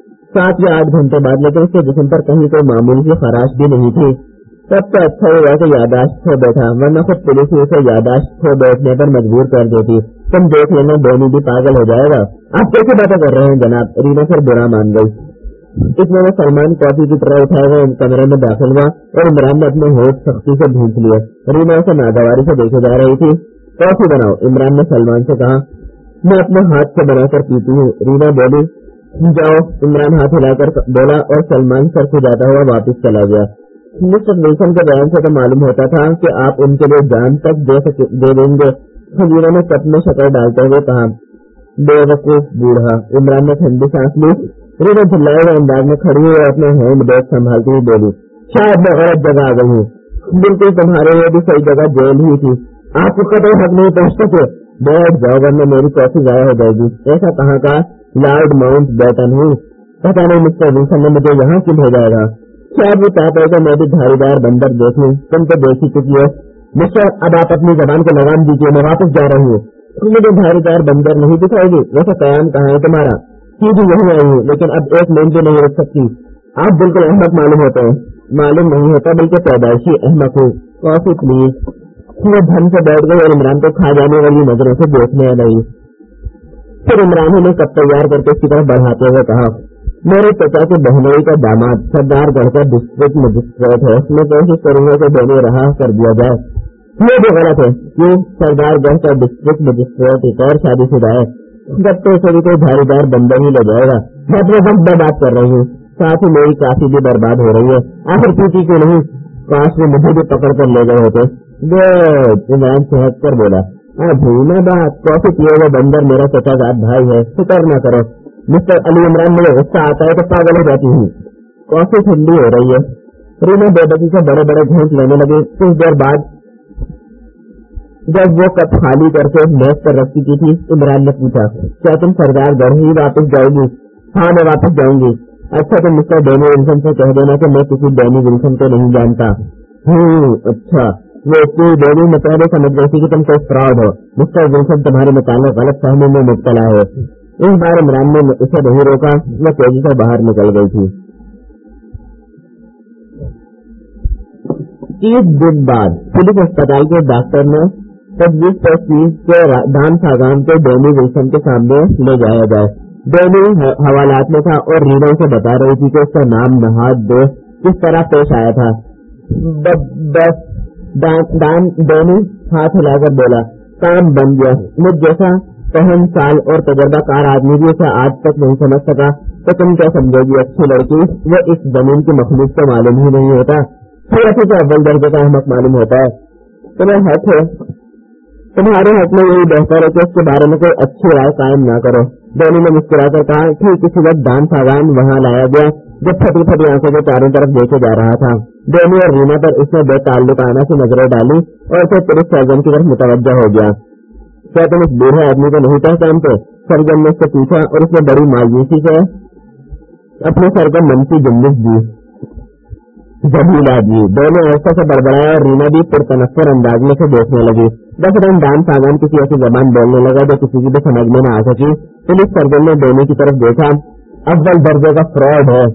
7 या 8 घंटे बाद। लेकिन उसके जिस्म पर कहीं कोई मामूली की खराश भी नहीं थी। तब तो अच्छा हुआ कि यादाश्त खो बैठा, वरना खुद पुलिस उसे यादाश्त खो बैठने पर मजबूर कर देती। तुम देख लेना, धोनी भी पागल हो जाएगा। आप कैसे बातें कर रहे हैं जनाब? रीना फिर बुरा मान गई। इसमें वो सलमान कॉफी की तरह उठाए हुए कमरे में दाखिल हुआ और इमरान ने अपने होठ सख्ती से भूंच लिए। रीना उसे नागवारी से देखे जा रही थी। कॉफी बनाओ, इमरान ने सलमान से कहा। मैं अपने हाथ से बनाकर पीती हूँ, रीना बोली। जाओ, इमरान हाथ हिलाकर बोला और सलमान सर खुजाता हुआ वापस चला गया। मिस्टर विल्सन के बयान से तो मालूम होता था कि आप उनके लिए जान तक दे देंगे। रीना ने कप में शक्कर डालते हुए कहा। बेवकूफ बूढ़ा, इमरान ने ठंडी सांस ली। रीना झुल्लाए हुए अंदाज में खड़ी हुई और अपने हैंड बैग संभालती हुई बोली। शायद मैं गलत जगह आ गई हूँ। बिल्कुल तुम्हारे लिए भी सही जगह जेल ही थी। आपको कतई हक नहीं पहुँच सके। बैठ जाओ वरना मेरी कॉफी जाया हो जाएगी। ऐसा कहाँ का लॉर्ड माउंट बैटन हूँ? पता नहीं मिस्टर विल्सन ने मुझे यहाँ क्यों भेजाएगा। शायद वो चाहता है कि मैं भी धारीदार बंदर देख लूँ। तुम तो देख ही चुकी हो। मिस्टर, अब आप अपनी जबान को लगाम दीजिए, मैं वापस जा रही हूँ। तुम मुझे धारीदार बंदर नहीं दिखाएगी? वैसे कयाम कहाँ है तुम्हारा? सीधी यही आई हूँ, लेकिन अब 1 मिनट भी नहीं रुक सकती। आप बिल्कुल अहमक मालूम होते हैं। मालूम नहीं होता, बल्कि पैदाइशी अहमक हूँ। Coffee please. वो धन से बैठ गई और इमरान को खा जाने वाली नजरों से देखने लगी। फिर इमरान ने कप तैयार करके उसकी तरफ बढ़ाते हुए कहा, मेरे पिता के बहनोई का दामाद सरदार गढ़ का डिस्ट्रिक्ट मजिस्ट्रेट है, मैं कोशिश करूंगा कि दोनों रहा कर दिया जाए। ये भी गलत है। क्यों? सरदार गढ़ का डिस्ट्रिक्ट मजिस्ट्रेट एक और शादीशुदा है, जब तो उसे भी कोई धारीदार बंदर ही ले जाएगा। मैं अपने वक्त बर्बाद कर रही हूँ, साथ ही मेरी काफी भी बर्बाद हो रही है। आखिर पीटी क्यों नहीं? काश वो मुझे भी पकड़ कर ले गए होते। इमरान चहक कर बोला, भूलना बात, कॉफी पिए हुए बंदर मेरा चचाजाद भाई है, फिक्र न करो। मिस्टर अली इमरान, मुझे गुस्सा आता है तो पागल हो जाती हूँ। कॉफी ठंडी हो रही है। रीना बेबसी से बड़े बड़े घूंट लेने लगी। कुछ देर बाद जब वो कप खाली करके मेज पर रख चुकी थी, इमरान ने पूछा, क्या तुम सरदार गढ़ ही वापस जाओगी? हाँ, मैं वापस जाऊंगी। अच्छा, तुम मिस्टर डैनी विल्सन से कह देना कि मैं किसी डैनी विल्सन को नहीं जानता। अच्छा। वो डैनी में पहले समझ गई थी कि तुम कोई फ्रॉड हो। मिस्टर विल्सन तुम्हारे मुताबिक गलत फहमी में मुब्तला है। इस बार इमरान ने उसे नहीं रोका, वो तेजी से बाहर निकल गई थी। 30 दिन बाद पुलिस अस्पताल के डॉक्टर ने तजवीज के दान सागान को डैनी विल्सन के सामने ले जाया जाए। डैनी हवालात में था और रीना से बता रही थी कि उसका नाम नहाद दोस्त किस तरह पेश आया था। डैनी हाथ हिलाकर बोला, काम बन गया। मुझ जैसा 5 साल और तजर्बाकार आदमी भी उसे आज तक नहीं समझ सका, तो तुम क्या समझोगी अच्छी लड़की? वो इस जमीन की मखलूक को मालूम ही नहीं होता, फिर अच्छे से अव्वल दर्जे का अहमक मालूम होता है। तुम्हें हक है, तुम्हारे हक में यही बेहतर है कि उसके बारे में कोई अच्छी राय कायम ना करो। डैनी ने मुस्कुराकर कहा, ठीक इसी वक्त दान सागान वहां लाया गया जब फटी फटी आंखों के चारों तरफ देखे जा रहा था। डैनी और रीना पर उसने बेताल्लुकाना से नजरें डाली और फिर पुलिस सर्जन की तरफ मुतवज्जो हो गया। क्या तुम इस बूढ़े आदमी को नहीं पहचानते? सर्जन ने उससे पूछा और उसने बड़ी मायूसी से अपने सर को मनसी जुम्बिश दी। जमील आदमी। दोनों ऐसा से बड़बड़ाया और रीना भी पुरतनफ्फुर अंदाज में से देखने लगी। बस दान सागान किसी ऐसी जबान बोलने लगा जो किसी की भी समझ में न आ सकी। पुलिस सर्जन ने डैनी की तरफ देखा। अव्वल दर्जे का फ्रॉड है।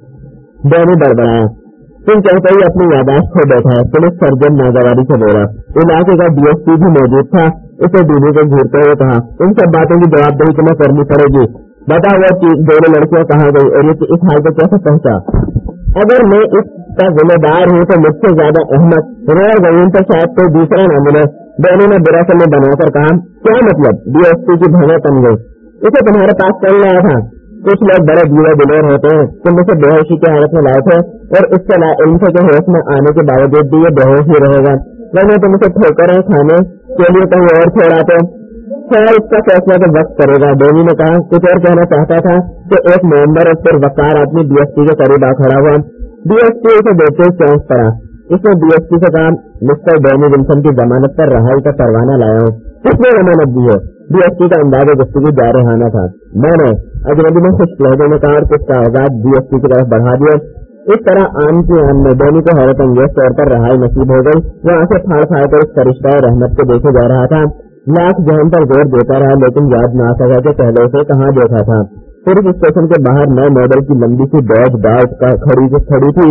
डैनी बड़बड़ाया, तुम कहते ही अपनी यादाश्त खो बैठा है। पुलिस सर्जन नागवारी से बोला। इलाके का डीएसपी भी मौजूद था। उसे दीदी को घूरते हुए कहा, इन सब बातों की जवाबदेही तुम्हें करनी पड़ेगी। बताओ कि दोनों लड़कियां कहाँ गई और ये इस हाल को कैसे पहुंचा? अगर मैं इसका जिम्मेदार हूँ तो मुझसे ज्यादा अहमद रोड गई तो शायद कोई दूसरा न मिले। डैनी ने बुरा समय बनाकर कहा, क्या मतलब? डीएसपी की भवें तन गई। इसे तुम्हारे पास कल लाया था। कुछ लोग बड़े जीवा दिलेर होते हैं। तुम उसे बेहोशी की हालत में लाए थे और इससे इनसे के होश में आने के बावजूद भी ये बेहोश ही रहेगा, वरना तुम उसे ठोकरें खाने के लिए कहीं और छोड़ाते। खैर, इसका फैसला तो वक्त करेगा। डैनी ने कहा। कुछ और कहना चाहता था कि एक नवंबर और फिर वकार आदमी डीएसपी के करीब आ खड़ा हुआ। डीएसपी उसे देखते चौंक पड़ा। इसने डीएसपी से कहा, मिस्टर डैनी विल्सन की जमानत पर रहाई का परवाना लाया हूँ। किसने जमानत दी है? डीएसपी का अंदाजा गुफ्तगू जारहाना था। मैंने अजनबी ने खुश लहजे में कहा और कुछ कागजात डीएसपी की तरफ बढ़ा दिए। इस तरह आन की आन में डैनी को हैरत अंगेज तौर पर रहाई नसीब हो गई। वो आंखें फाड़ फाड़ कर उस फरिश्ता रहमत को देखे जा रहा था। लाख जहन पर जोर देता रहा, लेकिन याद न आ सका कि पहले उसे कहाँ देखा था। पुलिस स्टेशन के बाहर नए मॉडल की लंबी सी डॉज बाइक खड़ी थी।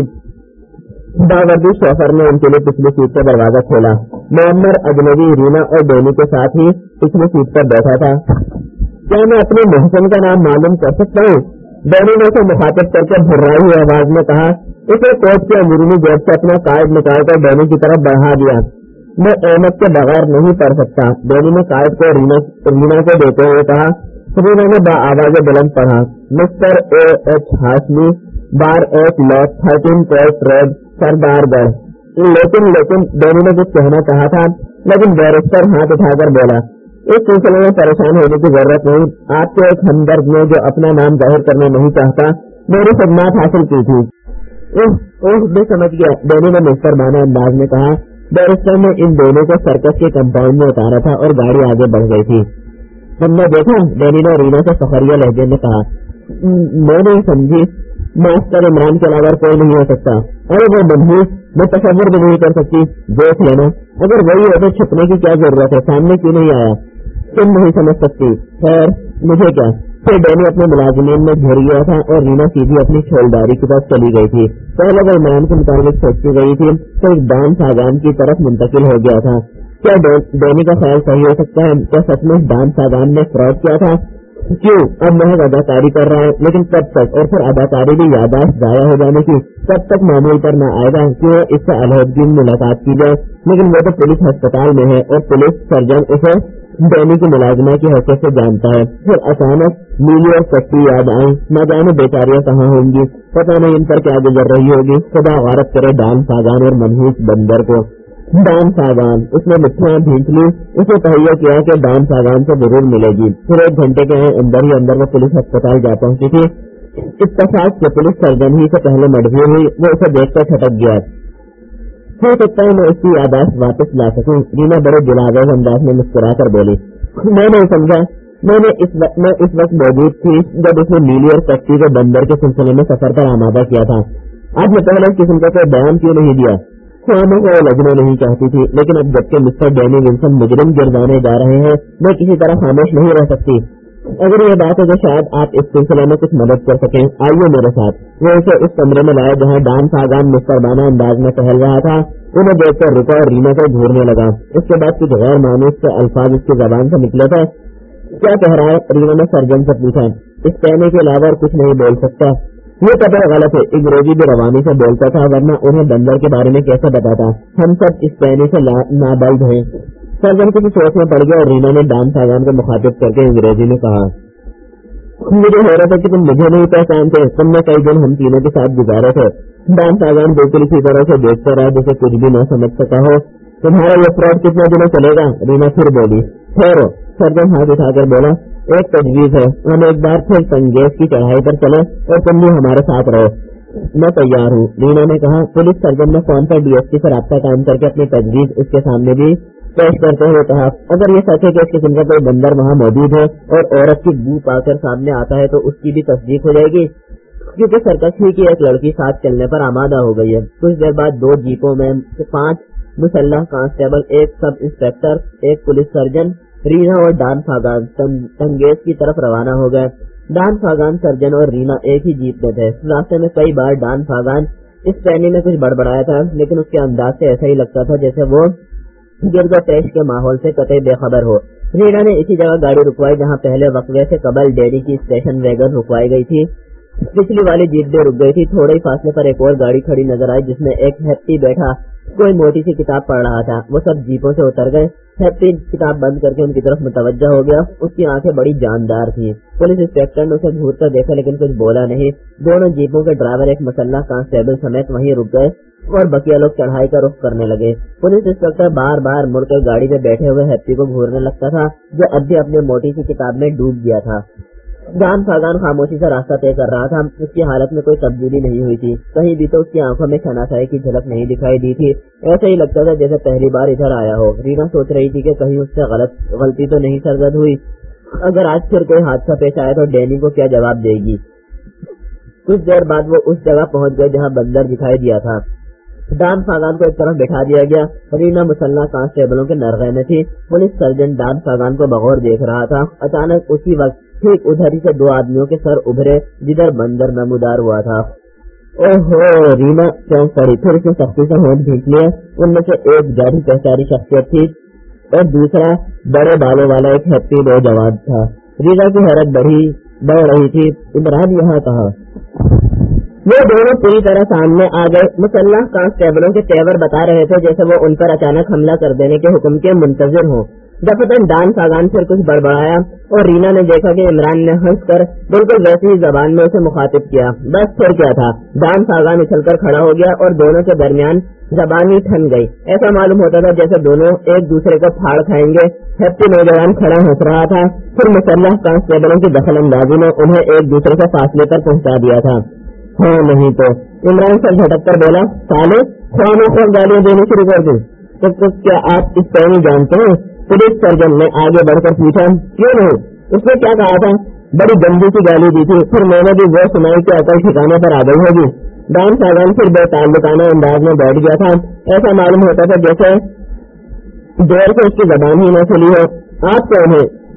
बावर्दी शोफर ने उनके लिए पिछली सीट पर दरवाजा खोला। मोहम्मद अजनबी रीना और डैनी के साथ ही पिछली सीट पर बैठा था। क्या मैं अपने मोहसिन का नाम मालूम कर सकता हूँ? डैनी ने उसे मुखातिब करके भर्राई हुई आवाज में कहा। उसे कोट के अंदरूनी जेब से अपना कार्ड निकालकर डैनी की तरफ बढ़ा दिया। मैं अहमद के बगैर नहीं पढ़ सकता। डैनी ने कार्ड को रीना को देते हुए कहा। रीना ने आवाज बुलंद पढ़ा, मिस्टर A.H. हाशमी, बार 8 लॉट 13 कोर्ट रोड, सरदारगढ़। लेकिन डैनी ने कुछ कहना चाहा था, लेकिन बैरिस्टर हाथ उठाकर बोला, इस सिलसिले में परेशान होने की जरूरत नहीं। आपके एक हमदर्द ने जो अपना नाम जाहिर करना नहीं चाहता मेरी खिदमत हासिल की थी। मैं समझ गया, डैनी ने मुस्तरबाना अंदाज में कहा। बैरिस्टर ने इन दोनों को सर्कस के कंपाउंड में उतारा था और गाड़ी आगे बढ़ गई थी। हमने देखा, डैनी ने रीना से फखरिया लहजे में कहा। मैं नहीं समझी, मास्टर इमरान के अलावा कोई नहीं हो सकता। अरे वो मनहूस, मैं तस्वीर भी नहीं कर सकती। देख लेना, अगर वही हो तो छुपने की क्या जरूरत है? सामने क्यों नहीं आया? तुम नहीं समझ सकती। खैर मुझे क्या, پھر ڈینی اپنے ملازمین میں گھر گیا تھا اور رینا سیدھی اپنی چھولداری کی طرف چلی گئی تھی. پہلے وہ عمران کے مطابق سوچتی گئی تھی پھر ڈان ساگان کی طرف منتقل ہو گیا تھا. کیا ڈینی کا خیال صحیح ہو سکتا ہے؟ کیا سچ میں ڈان ساگان نے فراڈ کیا تھا؟ کیوں اب محض اداکاری کر رہا ہے، لیکن کب تک؟ اور پھر اداکاری بھی یادداشت ضائع ہو جانے کی کب تک معمول پر نہ آئے گا کہ وہ اس سے علیحدگی ملاقات کی جائے؟ لیکن وہ تو پولیس ہسپتال میں ہے اور پولیس سرجن اسے ڈینی کی ملازمہ کی حیثیت سے جانتا ہے. پھر اچانک نیلی اور کٹی یاد آئی. نہ جانے بیچاریاں کہاں ہوں گی، پتہ نہیں ان پر کیا گزر رہی ہوگی. خدا غارت کرے ڈان ساگان اور منحوس بندر کو. ڈان ساگان، اس نے مٹھیاں بھینچ لی. اسے تہیا کیا کہ ڈان ساگان سے ضرور ملے گی. پھر 1 گھنٹے کے اندر ہی اندر وہ پولیس ہسپتال جا پہنچی تھی. اتفاق سے پولیس سرجن ہی سے پہلے مجبور ہوئی. وہ اسے دیکھ کر چھٹک گیا. ہو سکتا ہے میں اس کی یادداشت واپس لا سکوں. رینا بڑے دلاور انداز میں مسکرا کر بولی. میں نہیں سمجھا. میں اس وقت موجود تھی جب اس نے نیلی اور کٹی کے بندر کے سلسلے میں سفر پر آمادہ کیا تھا. آج میں پہلے اس قسم کا کوئی بیان کیوں نہیں دیا؟ خواہوں کو وہ لگنا نہیں چاہتی تھی، لیکن اب جبکہ مسٹر ڈینی ونسن مجرم گردانے جا رہے ہیں میں کسی طرح خاموش نہیں رہ سکتی. اگر یہ بات ہے کہ شاید آپ اس سلسلے میں کچھ مدد کر سکیں، آئیے میرے ساتھ. وہ اسے اس کمرے میں لایا جہاں ڈان ساگان مستربانہ انداز میں ٹہل رہا تھا. انہیں دیکھ کر رکا اور رینا کو گھورنے لگا. اس کے بعد کچھ غیر مانوس سے الفاظ اس کی زبان سے نکلے تھے. کیا کہہ رہا ہے؟ رینا نے سرجن سے پوچھا. اس کہنے کے علاوہ اور کچھ نہیں بول سکتا. یہ قطع غلط ہے. انگریزی بھی روانی سے بولتا تھا، ورنہ انہیں بندر کے بارے میں کیسے بتاتا؟ ہم سب اس کہنے سے نابلد ہیں. سرجن کسی سوچ میں پڑ گیا اور رینا نے ڈان ساگان کو مخاطب کر کے انگریزی میں کہا. مجھے ہو رہا تھا کہ تم مجھے نہیں پہچانتے. تم نے کئی دن ہم تینوں کے ساتھ گزارے تھے. ڈان ساگان بالکل اسی طرح سے دیکھتا رہا جیسے کچھ بھی نہ سمجھ سکا ہو. تمہارا یہ فراڈ کتنے دنوں چلے گا؟ رینا پھر بولی. ٹھہرو. سرجن ہاتھ اٹھا کر بولا. ایک تجویز ہے. ہم ایک بار پھر سنگیز کی چڑھائی پر چلے اور تم بھی ہمارے ساتھ رہو. میں تیار ہوں، رینا نے کہا. پولیس سرجن نے فون پر ڈی ایس پی سے رابطہ قائم کر کے اپنی تجویز اس کے سامنے بھی پیش کرتے ہوئے کہا. اگر یہ سچ ہے کہ اس قسم کا کوئی بندر وہاں موجود ہے اور عورت کی بو پا کر سامنے آتا ہے تو اس کی بھی تصدیق ہو جائے گی، کیونکہ سرکش ہی کی ایک لڑکی ساتھ چلنے پر آمادہ ہو گئی ہے. کچھ دیر بعد 2 جیپوں میں 5 مسلح constable, 1 sub inspector, 1 police surgeon, Reena اور ڈان ساگان تنگیز کی طرف روانہ ہو گئے. ڈان ساگان، سرجن اور رینا ایک ہی جیپ میں تھے. راستے میں کئی بار ڈان ساگان اس پینی میں کچھ بڑبڑایا تھا، لیکن اس کے انداز سے ایسا ہی لگتا تھا جیسے وہ گرد و پیش کے ماحول سے قطعی بے خبر ہو. رینا نے اسی جگہ گاڑی رکوائی جہاں پہلے وقفے سے قبل ڈیری کی اسٹیشن ویگن رکوائی گئی تھی. پچھلی والی جیپ بھی رک گئی تھی. تھوڑے ہی فاصلے پر ایک اور گاڑی کھڑی نظر آئی جس میں ایک ہیپی بیٹھا کوئی موٹی سی کتاب پڑھ رہا تھا. وہ سب جیپوں سے اتر گئے. ہیپی کتاب بند کر کے ان کی طرف متوجہ ہو گیا. اس کی آنکھیں بڑی جاندار تھیں. پولیس انسپیکٹر نے اسے گھور کر دیکھا لیکن کچھ بولا نہیں. دونوں جیپوں کے ڈرائیور ایک مسلح کانسٹیبل سمیت وہیں رک گئے اور بقیہ لوگ چڑھائی کا رخ کرنے لگے. پولیس انسپیکٹر بار بار مڑ کر گاڑی میں بیٹھے ہوئے ہیپی کو گھورنے لگتا تھا جو اب بھی اپنے موٹی سی کتاب میں ڈوب گیا تھا. ڈان ساگان خاموشی سے راستہ طے کر رہا تھا. اس کی حالت میں کوئی تبدیلی نہیں ہوئی تھی. کہیں بھی تو اس کی آنکھوں میں شناسائی کی جھلک نہیں دکھائی دی تھی. ایسا ہی لگتا تھا جیسے پہلی بار ادھر آیا ہو. رینا سوچ رہی تھی کہ کہیں اس سے غلطی تو نہیں سرزد ہوئی. اگر آج پھر کوئی حادثہ پیش آیا تو ڈینی کو کیا جواب دے گی. کچھ دیر بعد وہ اس جگہ پہنچ گئے جہاں بندر دکھائی دیا تھا. ڈان ساگان کو ایک طرف بٹھا دیا گیا. رینا مسلح کانسٹیبلوں کے نرغے میں تھی. پولیس سرجن ڈان ساگان کو بغور دیکھ رہا تھا. اچانک اسی وقت ٹھیک ادھر ہی سے 2 آدمیوں کے سر ابھرے جدھر بندر نمودار ہوا تھا. اوہو، رینا چونک پڑی. پھر اس نے سختی سے ہونٹ بھینچ لیا. ان میں سے ایک جاری پہچانی شخصیت تھی اور دوسرا بڑے بالوں والا ایک ہیپی نوجوان تھا. رینا کی حیرت بڑھ رہی تھی. عمران یہاں کہا. وہ دونوں پوری طرح سامنے آ گئے. مسلح کانسٹیبلوں کے تیور بتا رہے تھے جیسے وہ ان پر اچانک حملہ کر دینے کے حکم کے منتظر ہوں. دفتر ڈان ساگان پھر کچھ بڑبڑایا اور رینا نے دیکھا کہ عمران نے ہنس کر بالکل ویسی ہی زبان میں اسے مخاطب کیا. بس پھر کیا تھا. ڈان ساگان اچھل کر کھڑا ہو گیا اور دونوں کے درمیان زبانی ٹھن گئی. ایسا معلوم ہوتا تھا جیسے دونوں ایک دوسرے کو پھاڑ کھائیں گے. ہیپی نوجوان کھڑا ہنس رہا تھا. پھر مسلح کانسٹیبلوں کی دخل اندازی نے انہیں ایک دوسرے سے فاصلے پر پہنچا دیا تھا. ہاں نہیں تو عمران سے جھٹک کر بولا. سالے خوانوں کو گالیاں دینے شروع کر دیں. تو کیا آپ اس طرح جانتے ہیں؟ پولیس سرجن نے آگے بڑھ کر پوچھا. کیوں نہیں؟ اس نے کیا کہا تھا؟ بڑی گندی سی گالی دی تھی. پھر میں نے بھی وہ سنائی کہ عقل ٹھکانے پر آ گئی ہوگی. ڈان ساگان پھر بے تعلقانہ انداز میں بیٹھ گیا تھا. ایسا معلوم ہوتا تھا جیسے دیر سے اس کی زبان ہی نہ کھلی ہو. آپ کون ہیں؟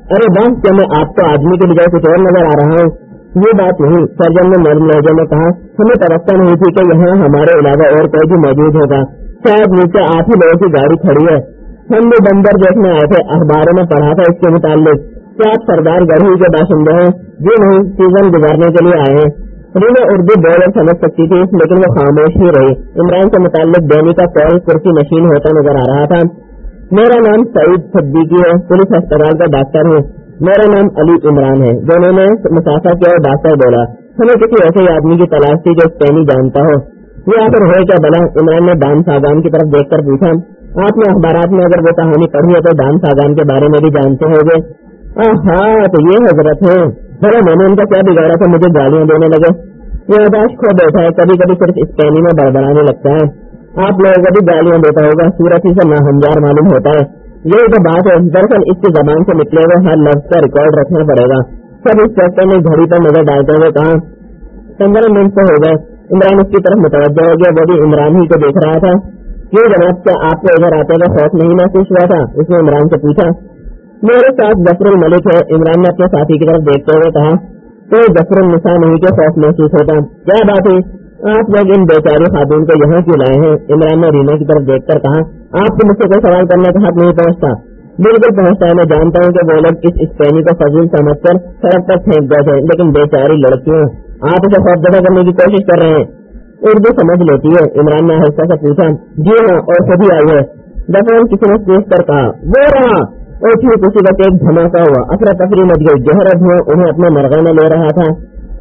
अरे वाह, क्या मैं आपको आदमी के बजाय कुछ और नजर आ रहा हूँ? ये बात नहीं, सर्जन ने नर्म लहजे में कहा। हमें तवक्का नहीं थी कि यहाँ हमारे अलावा और कोई भी मौजूद होगा। शायद नीचे आप ही लोगों की गाड़ी खड़ी है। हम भी बंदर देखने आए थे, अखबारों में पढ़ा था इसके मुतालिक। क्या आप सरदार गढ़ी के बाशिंदे हैं? जी नहीं, सीजन गुजारने के लिए आए हैं। रीना उर्दू बोल और समझ सकती थी, लेकिन वो खामोश ही रही। इमरान से मुताल्लिक दैनी का कॉल कुर्सी नशीन होता नजर आ रहा था। मेरा नाम सईद सिद्दीकी है, पुलिस अस्पताल का डॉक्टर हूँ। मेरा नाम अली इमरान है। दोनों ने मुसाफा किया और डॉक्टर बोला, हमें किसी ऐसे आदमी की तलाश थी जो स्पेनी जानता हो। ये आखिर है क्या भला? इमरान ने दान सागान की तरफ देखकर पूछा। आपने अखबारात में अगर वो कहानी पढ़ी है तो दान सागान के बारे में भी जानते होंगे। हाँ, तो ये हजरत है। भला मैंने उनका क्या बिगाड़ा था मुझे गालियां देने लगे? ये आदाश खो बैठा है, कभी कभी सिर्फ स्पेनी में बड़बड़ाने लगता है। आप लोगों को भी गालियां देता होगा, सूरत ही से नाहमजार मालूम होता है। यही तो बात है। दरअसल इसकी जबान से निकले हुए हर लफ्ज का रिकॉर्ड रखना पड़ेगा। सब इंस्पेक्टर ने घड़ी पर नजर डालते हुए कहा। 15 मिनट तो हो गए। इमरान उसकी तरफ मुतवज्जो हो गया, वो भी इमरान ही को देख रहा था। क्यों जनाब, क्या आपको इधर आते हुए खौफ नहीं महसूस हुआ था? उसने इमरान से पूछा। मेरे साथ जफरुल मलिक है, इमरान ने अपने साथी की तरफ देखते हुए कहा। तो जफरुल निसा नहीं के खौफ महसूस होता? क्या बात है, आप लोग इन बेचारी खातून को यहाँ क्यों लाए हैं? इमरान ने रीना की तरफ देखकर कहा। आपको मुझसे कोई सवाल करने का हक नहीं पहुँचता? बिल्कुल पहुँचता है। मैं जानता हूँ कि वो लोग इस स्पेनी को फजूल समझकर सड़क पर फेंक गए थे, लेकिन बेचारी लड़कियों, आप इसे खौफजदा करने की कोशिश कर रहे हैं। उर्दू समझ लेती है? इमरान ने आहिस्ता से पूछा। जी हाँ, और खुद ही आई है। जफरुल किसी ने पूछ कर कहा। वो रहा। और ठीक उसी वक्त एक धमाका हुआ, अफरा तफरी मच गई। गहरा धुआं उन्हें अपने मरग़े में ले रहा था।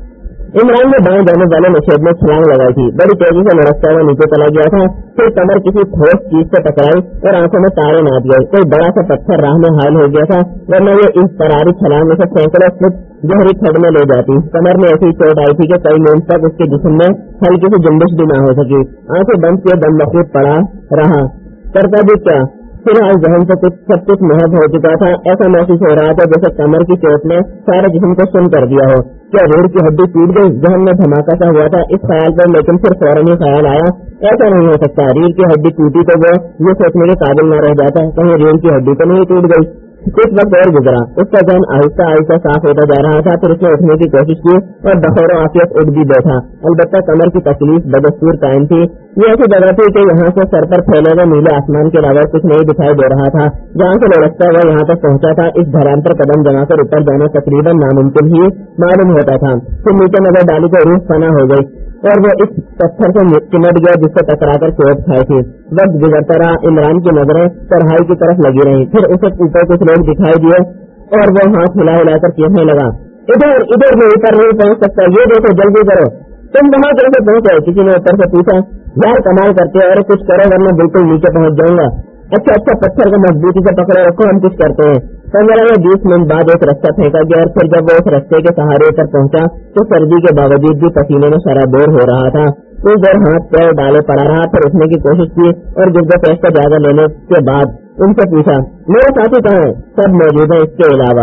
इमरान ने बाएं जाने वाले निषेध में छलांग लगाई थी। बड़ी तेजी से लड़कता हुआ नीचे चला गया था। फिर कमर किसी ठोस चीज से टकराई और आंखों में तारे नाच गए। कोई बड़ा सा पत्थर राह में हाल हो गया था, वरना ये इस तरारी छलांग से सैकड़ों फुट गहरी खड्ड में ले जाती। कमर में ऐसी चोट आई थी कि कई मिनट तक उसके जिस्म में हल्की सी जुम्बिश भी न हो सकी। आंखें बंद किए दम मखूद पड़ा रहा। करता भी क्या? फिलहाल जहन से सब कुछ महव हो चुका था। ऐसा महसूस हो रहा था जैसे कमर की चोट ने सारे जिस्म को सुन कर दिया हो। क्या रीढ़ की हड्डी टूट गई? जहन में धमाका सा हुआ था इस ख्याल पर, लेकिन फिर फौरन ही ख्याल आया, ऐसा नहीं हो सकता। रीढ़ की हड्डी टूटी तो वो ये सोचने के काबिल न रह जाता, कहीं रीढ़ की हड्डी तो नहीं टूट गई। कुछ वक्त और गुजरा, उसका जहन आहिस्ता आहिस्ता साफ होता जा रहा था। फिर उसने उठने की कोशिश की और बखौर आफियत उठ भी बैठा। अलबत्ता कमर की तकलीफ बदस्तूर कायम थी। ये ऐसी जगह थी कि यहाँ से सर पर फैले हुए नीले आसमान के अलावा कुछ नहीं दिखाई दे रहा था। जहाँ से लड़कता हुआ यहाँ तक पहुँचा था, इस ढलान पर कदम जमाकर ऊपर जाना तकरीबन नामुमकिन ही मालूम होता था। फिर नीचे नजर डाली तो रूह फना हो गई और वो इस पत्थर से चिमट गया जिससे टकराकर चोट खाई थी। वक्त गुजरता रहा, इमरान की नजरें चढ़ाई की तरफ लगी रही। फिर उसे ऊपर कुछ लोग दिखाई दिए और वो हाथ हिला हिलाकर कहने लगा, इधर इधर मैं ऊपर नहीं पहुँच सकता, ये देखो जल्दी करो। तुम वहां कैसे पहुंचे? किसी ने ऊपर से पूछा। यार कमाल करते हो, और कुछ करो वरना बिल्कुल नीचे पहुंच जाऊंगा। अच्छा पत्थर को मजबूती से पकड़े रखो, हम कुछ करते हैं। 15 या 20 मिनट बाद एक रास्ता फेंका गया और फिर जब वो उस रास्ते के सहारे पर पहुंचा तो सर्दी के बावजूद भी पसीने में शराबोर हो रहा था। कुछ देर हाथ पैर डाले पड़ा रहा, फिर उठने की कोशिश की और गिरदोपेश का जायजा लेने के बाद उनसे पूछा, मेरे साथी कहाँ है? सब मौजूद है, इसके अलावा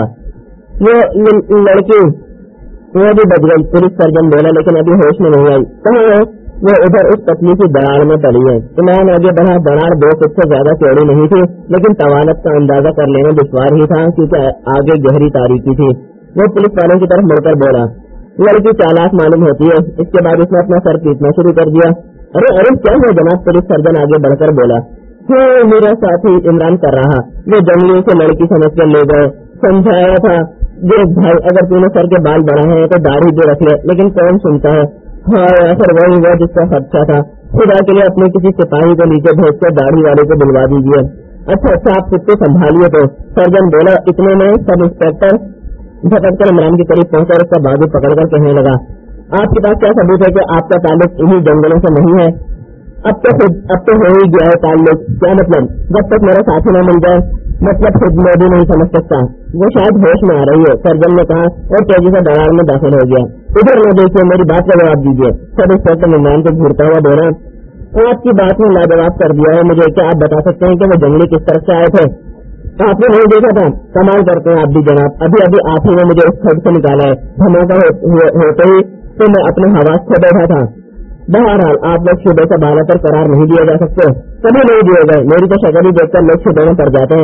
वो लड़की वो भी बच गई। पुलिस सर्जन बोला, लेकिन अभी होश में नहीं आई। कहाँ है? वो उधर उस पतली की दरार में पड़ी है। इमरान आगे बढ़ा। दरार 2 फुट से ज्यादा चौड़ी नहीं थी, लेकिन तवालत का अंदाजा कर लेना दुश्वार ही था क्योंकि आगे गहरी तारीकी थी। वो पुलिस वालों की तरफ मुड़कर बोला, लड़की चालाक मालूम होती है। इसके बाद उसने अपना सर पीटना शुरू कर दिया। अरे अरे क्या है जनाब? पुलिस सर्जन आगे बढ़कर बोला। मेरा साथी इमरान कर रहा, वो जंगलियों से लड़की समझ कर ले गए। समझाया था, देख भाई अगर तूने सर के बाल बढ़ाए हैं तो दाढ़ी भी रख ले, लेकिन कौन सुनता है। हाँ आखिर वही हुआ जिसका खर्चा था। खुदा के लिए अपने किसी सिपाही को नीचे भेजकर दाढ़ी वाले को बुलवा दीजिए। अच्छा आप खुद को संभालिए। तो सर्जन बोला। इतने में सब इंस्पेक्टर झटककर इमरान के करीब पहुंचकर उसका बाजू पकड़कर कहने लगा, आपके पास क्या सबूत है कि आपका ताल्लुक इन्हीं जंगलों से नहीं है? अब तो हो ही गया है ताल्लुक। क्या मतलब? जब तक मेरा साथी न मिल जाए, मतलब खुद मैं भी नहीं समझ सकता। वो शायद होश में आ रही है, सर्जन ने कहा और तेजी से दरार में दाखिल हो गया। इधर न देखिए, मेरी बात का जवाब दीजिए। सब इंस्पेक्टर इमरान को घूरता हुआ बोला, आपकी बात में लाजवाब कर दिया है मुझे। क्या आप बता सकते हैं कि वो जंगली किस तरफ से आए थे? आपने नहीं देखा था? कमाल करते हैं आप भी जनाब। अभी आप ही ने मुझे उस खड्ड से निकाला है। धमाका होते ही तो मैं अपने हवास खो बैठा था। बहरहाल आप लोग शुबे से बाला पर करार नहीं दिए जा सकते, कभी नहीं दिए गए। मेरी तो शक्ल ही देखकर लोग शुबे में पड़ जाते हैं।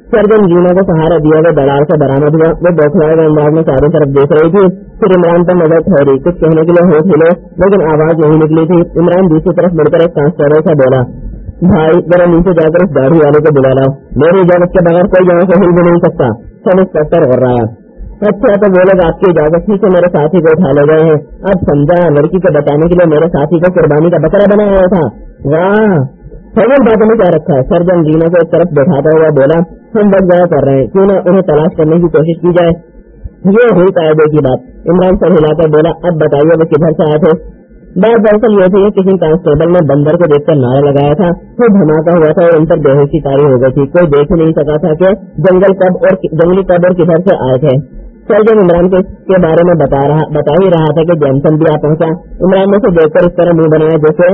سرجن جینا کو سہارا دیا وہ دلال سے برآمد ہوا. وہ بوکھلائے ہوئے انداز میں چاروں طرف دیکھ رہی تھی. پھر عمران پر نظر ٹھہری. کچھ کہنے کے لیے ہوش ہلے لیکن آواز نہیں نکلی تھی. عمران دوسری طرف مڑ کر ایک کانسٹیبل سے بولا, بھائی ذرا نیچے جا کر اس داڑھی والے کو بلا لاؤ. میری اجازت کے بغیر کوئی یہاں سے ہل بھی نہیں سکتا. سب انسپیکٹر کر رہا ہے. اچھا تو وہ لوگ آپ کی اجازت تھی کہ میرے ساتھی کو اٹھا لے گئے ہیں. اب سمجھا, لڑکی کو بچانے کے لیے میرے ساتھی کو قربانی کا بکرا بنایا ہوا تھا. واہ, سبھی باتوں میں کیا رکھا ہے. سرجن جینا کو ایک طرف بیٹھاتا ہوا بولا, ہم وقت ضائع کر رہے ہیں, کیوں نہ انہیں تلاش کرنے کی کوشش کی جائے. یہ ہوئی قاعدے کی بات. عمران سر ہلا کر بولا, اب بتائیے وہ کدھر سے آئے تھے. بات دراصل یہ تھی, کسی کانسٹیبل نے بندر کو دیکھ کر نعرہ لگایا تھا. وہ دھماکہ ہوا تھا اور ان پر بے ہوشی طاری ہو گئی تھی. کوئی دیکھ ہی نہیں سکا تھا کہ جنگلی کب اور کدھر سے آئے تھے. سرجن عمران کے بارے میں بتا ہی رہا تھا کہ جینسن بھی آ پہنچا. عمران نے اسے دیکھ کر اس طرح منہ بنایا جیسے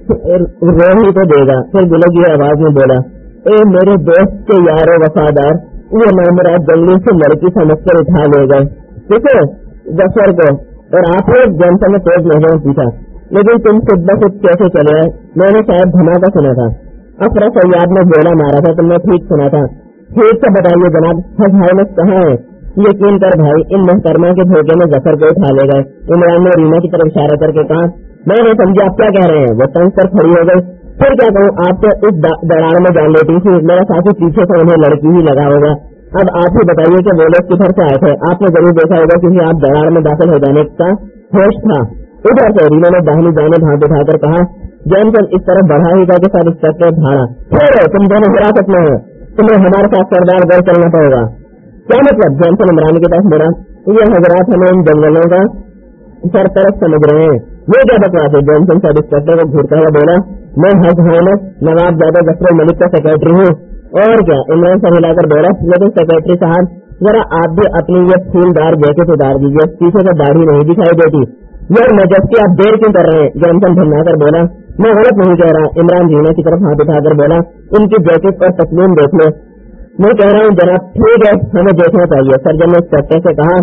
رو ہی تو دے گا. پھر گلے کی آواز میں بولا, اے میرے دوست کے یارو وفادار, یہ نامراد جنگلی سے لڑکی سمجھ کر اٹھا لے گئے کسے, ظفر کو, اور آپ نے جینسن نے تیز لہجے میں پوچھا, لیکن تم خود بخود کیسے چلے آئے؟ میں نے شاید دھماکہ سنا تھا. افرا سیاد نے گولا مارا تھا, تم نے ٹھیک سنا تھا. ٹھیک سے بتائیے جناب, بھائی میں کہاں ہے؟ یقین کر بھائی, ان محترمہ کے دھوکے میں ظفر کو اٹھا لے گئے. عمران نے رینا کی طرف اشارہ کر کے کہا, میں نہیں سمجھا آپ کیا کہہ رہے ہیں. وہ تنگ کر کھڑی ہو گئی. پھر کیا کہوں, آپ تو اس دراڑ میں جان لیتی تھی, میرا ساتھی پیچھے سے انہیں لڑکی ہی لگا ہوگا. اب آپ ہی بتائیے کہ وہ لوگ کدھر سے آئے تھے. آپ نے ضرور دیکھا ہوگا کیونکہ آپ دراڑ میں داخل ہو جانے کا ہوش تھا. ادھر سے رینا نے داہنی جانے ہاتھ اٹھا کر کہا, جینسن اس طرف بڑھا ہی گا کے ساتھ انسپیکٹر بھاڑا, پھر تم دونوں حراست میں ہو, تمہیں ہمارے ساتھ سردار گڑھ چلنا پڑے گا. کیا مطلب؟ جینسن عمران کے پاس بڑھا. یہ حضرات ہمیں ان جنگلوں کا سرپرست سمجھ رہے ہیں. یہ کیا بکواس ہے؟ جینسن سب انسپیکٹر کو گھورتا ہوا بولا, میں حق حامد نواب زادہ ظفر ملک کا سیکرٹری ہوں. اور کیا؟ عمران سے ملا کر بولا, لیکن سیکرٹری صاحب ذرا آپ بھی اپنی یہ پھولدار جیکٹ اتار دیجیے, پیچھے سے داڑھی نہیں دکھائی دیتی. یار میجسٹی آپ دیر کیوں کر رہے ہیں؟ جینسن بھننا کر بولا, میں غلط نہیں کہہ رہا. عمران جینا کی طرف ہاتھ اٹھا کر بولا, ان کی جیکٹ اور تسلیم دیکھ لو. میں کہہ رہا ہوں جناب, ٹھیک ہے, ہمیں دیکھنا چاہیے. سرجن نے انسپیکٹر سے کہا.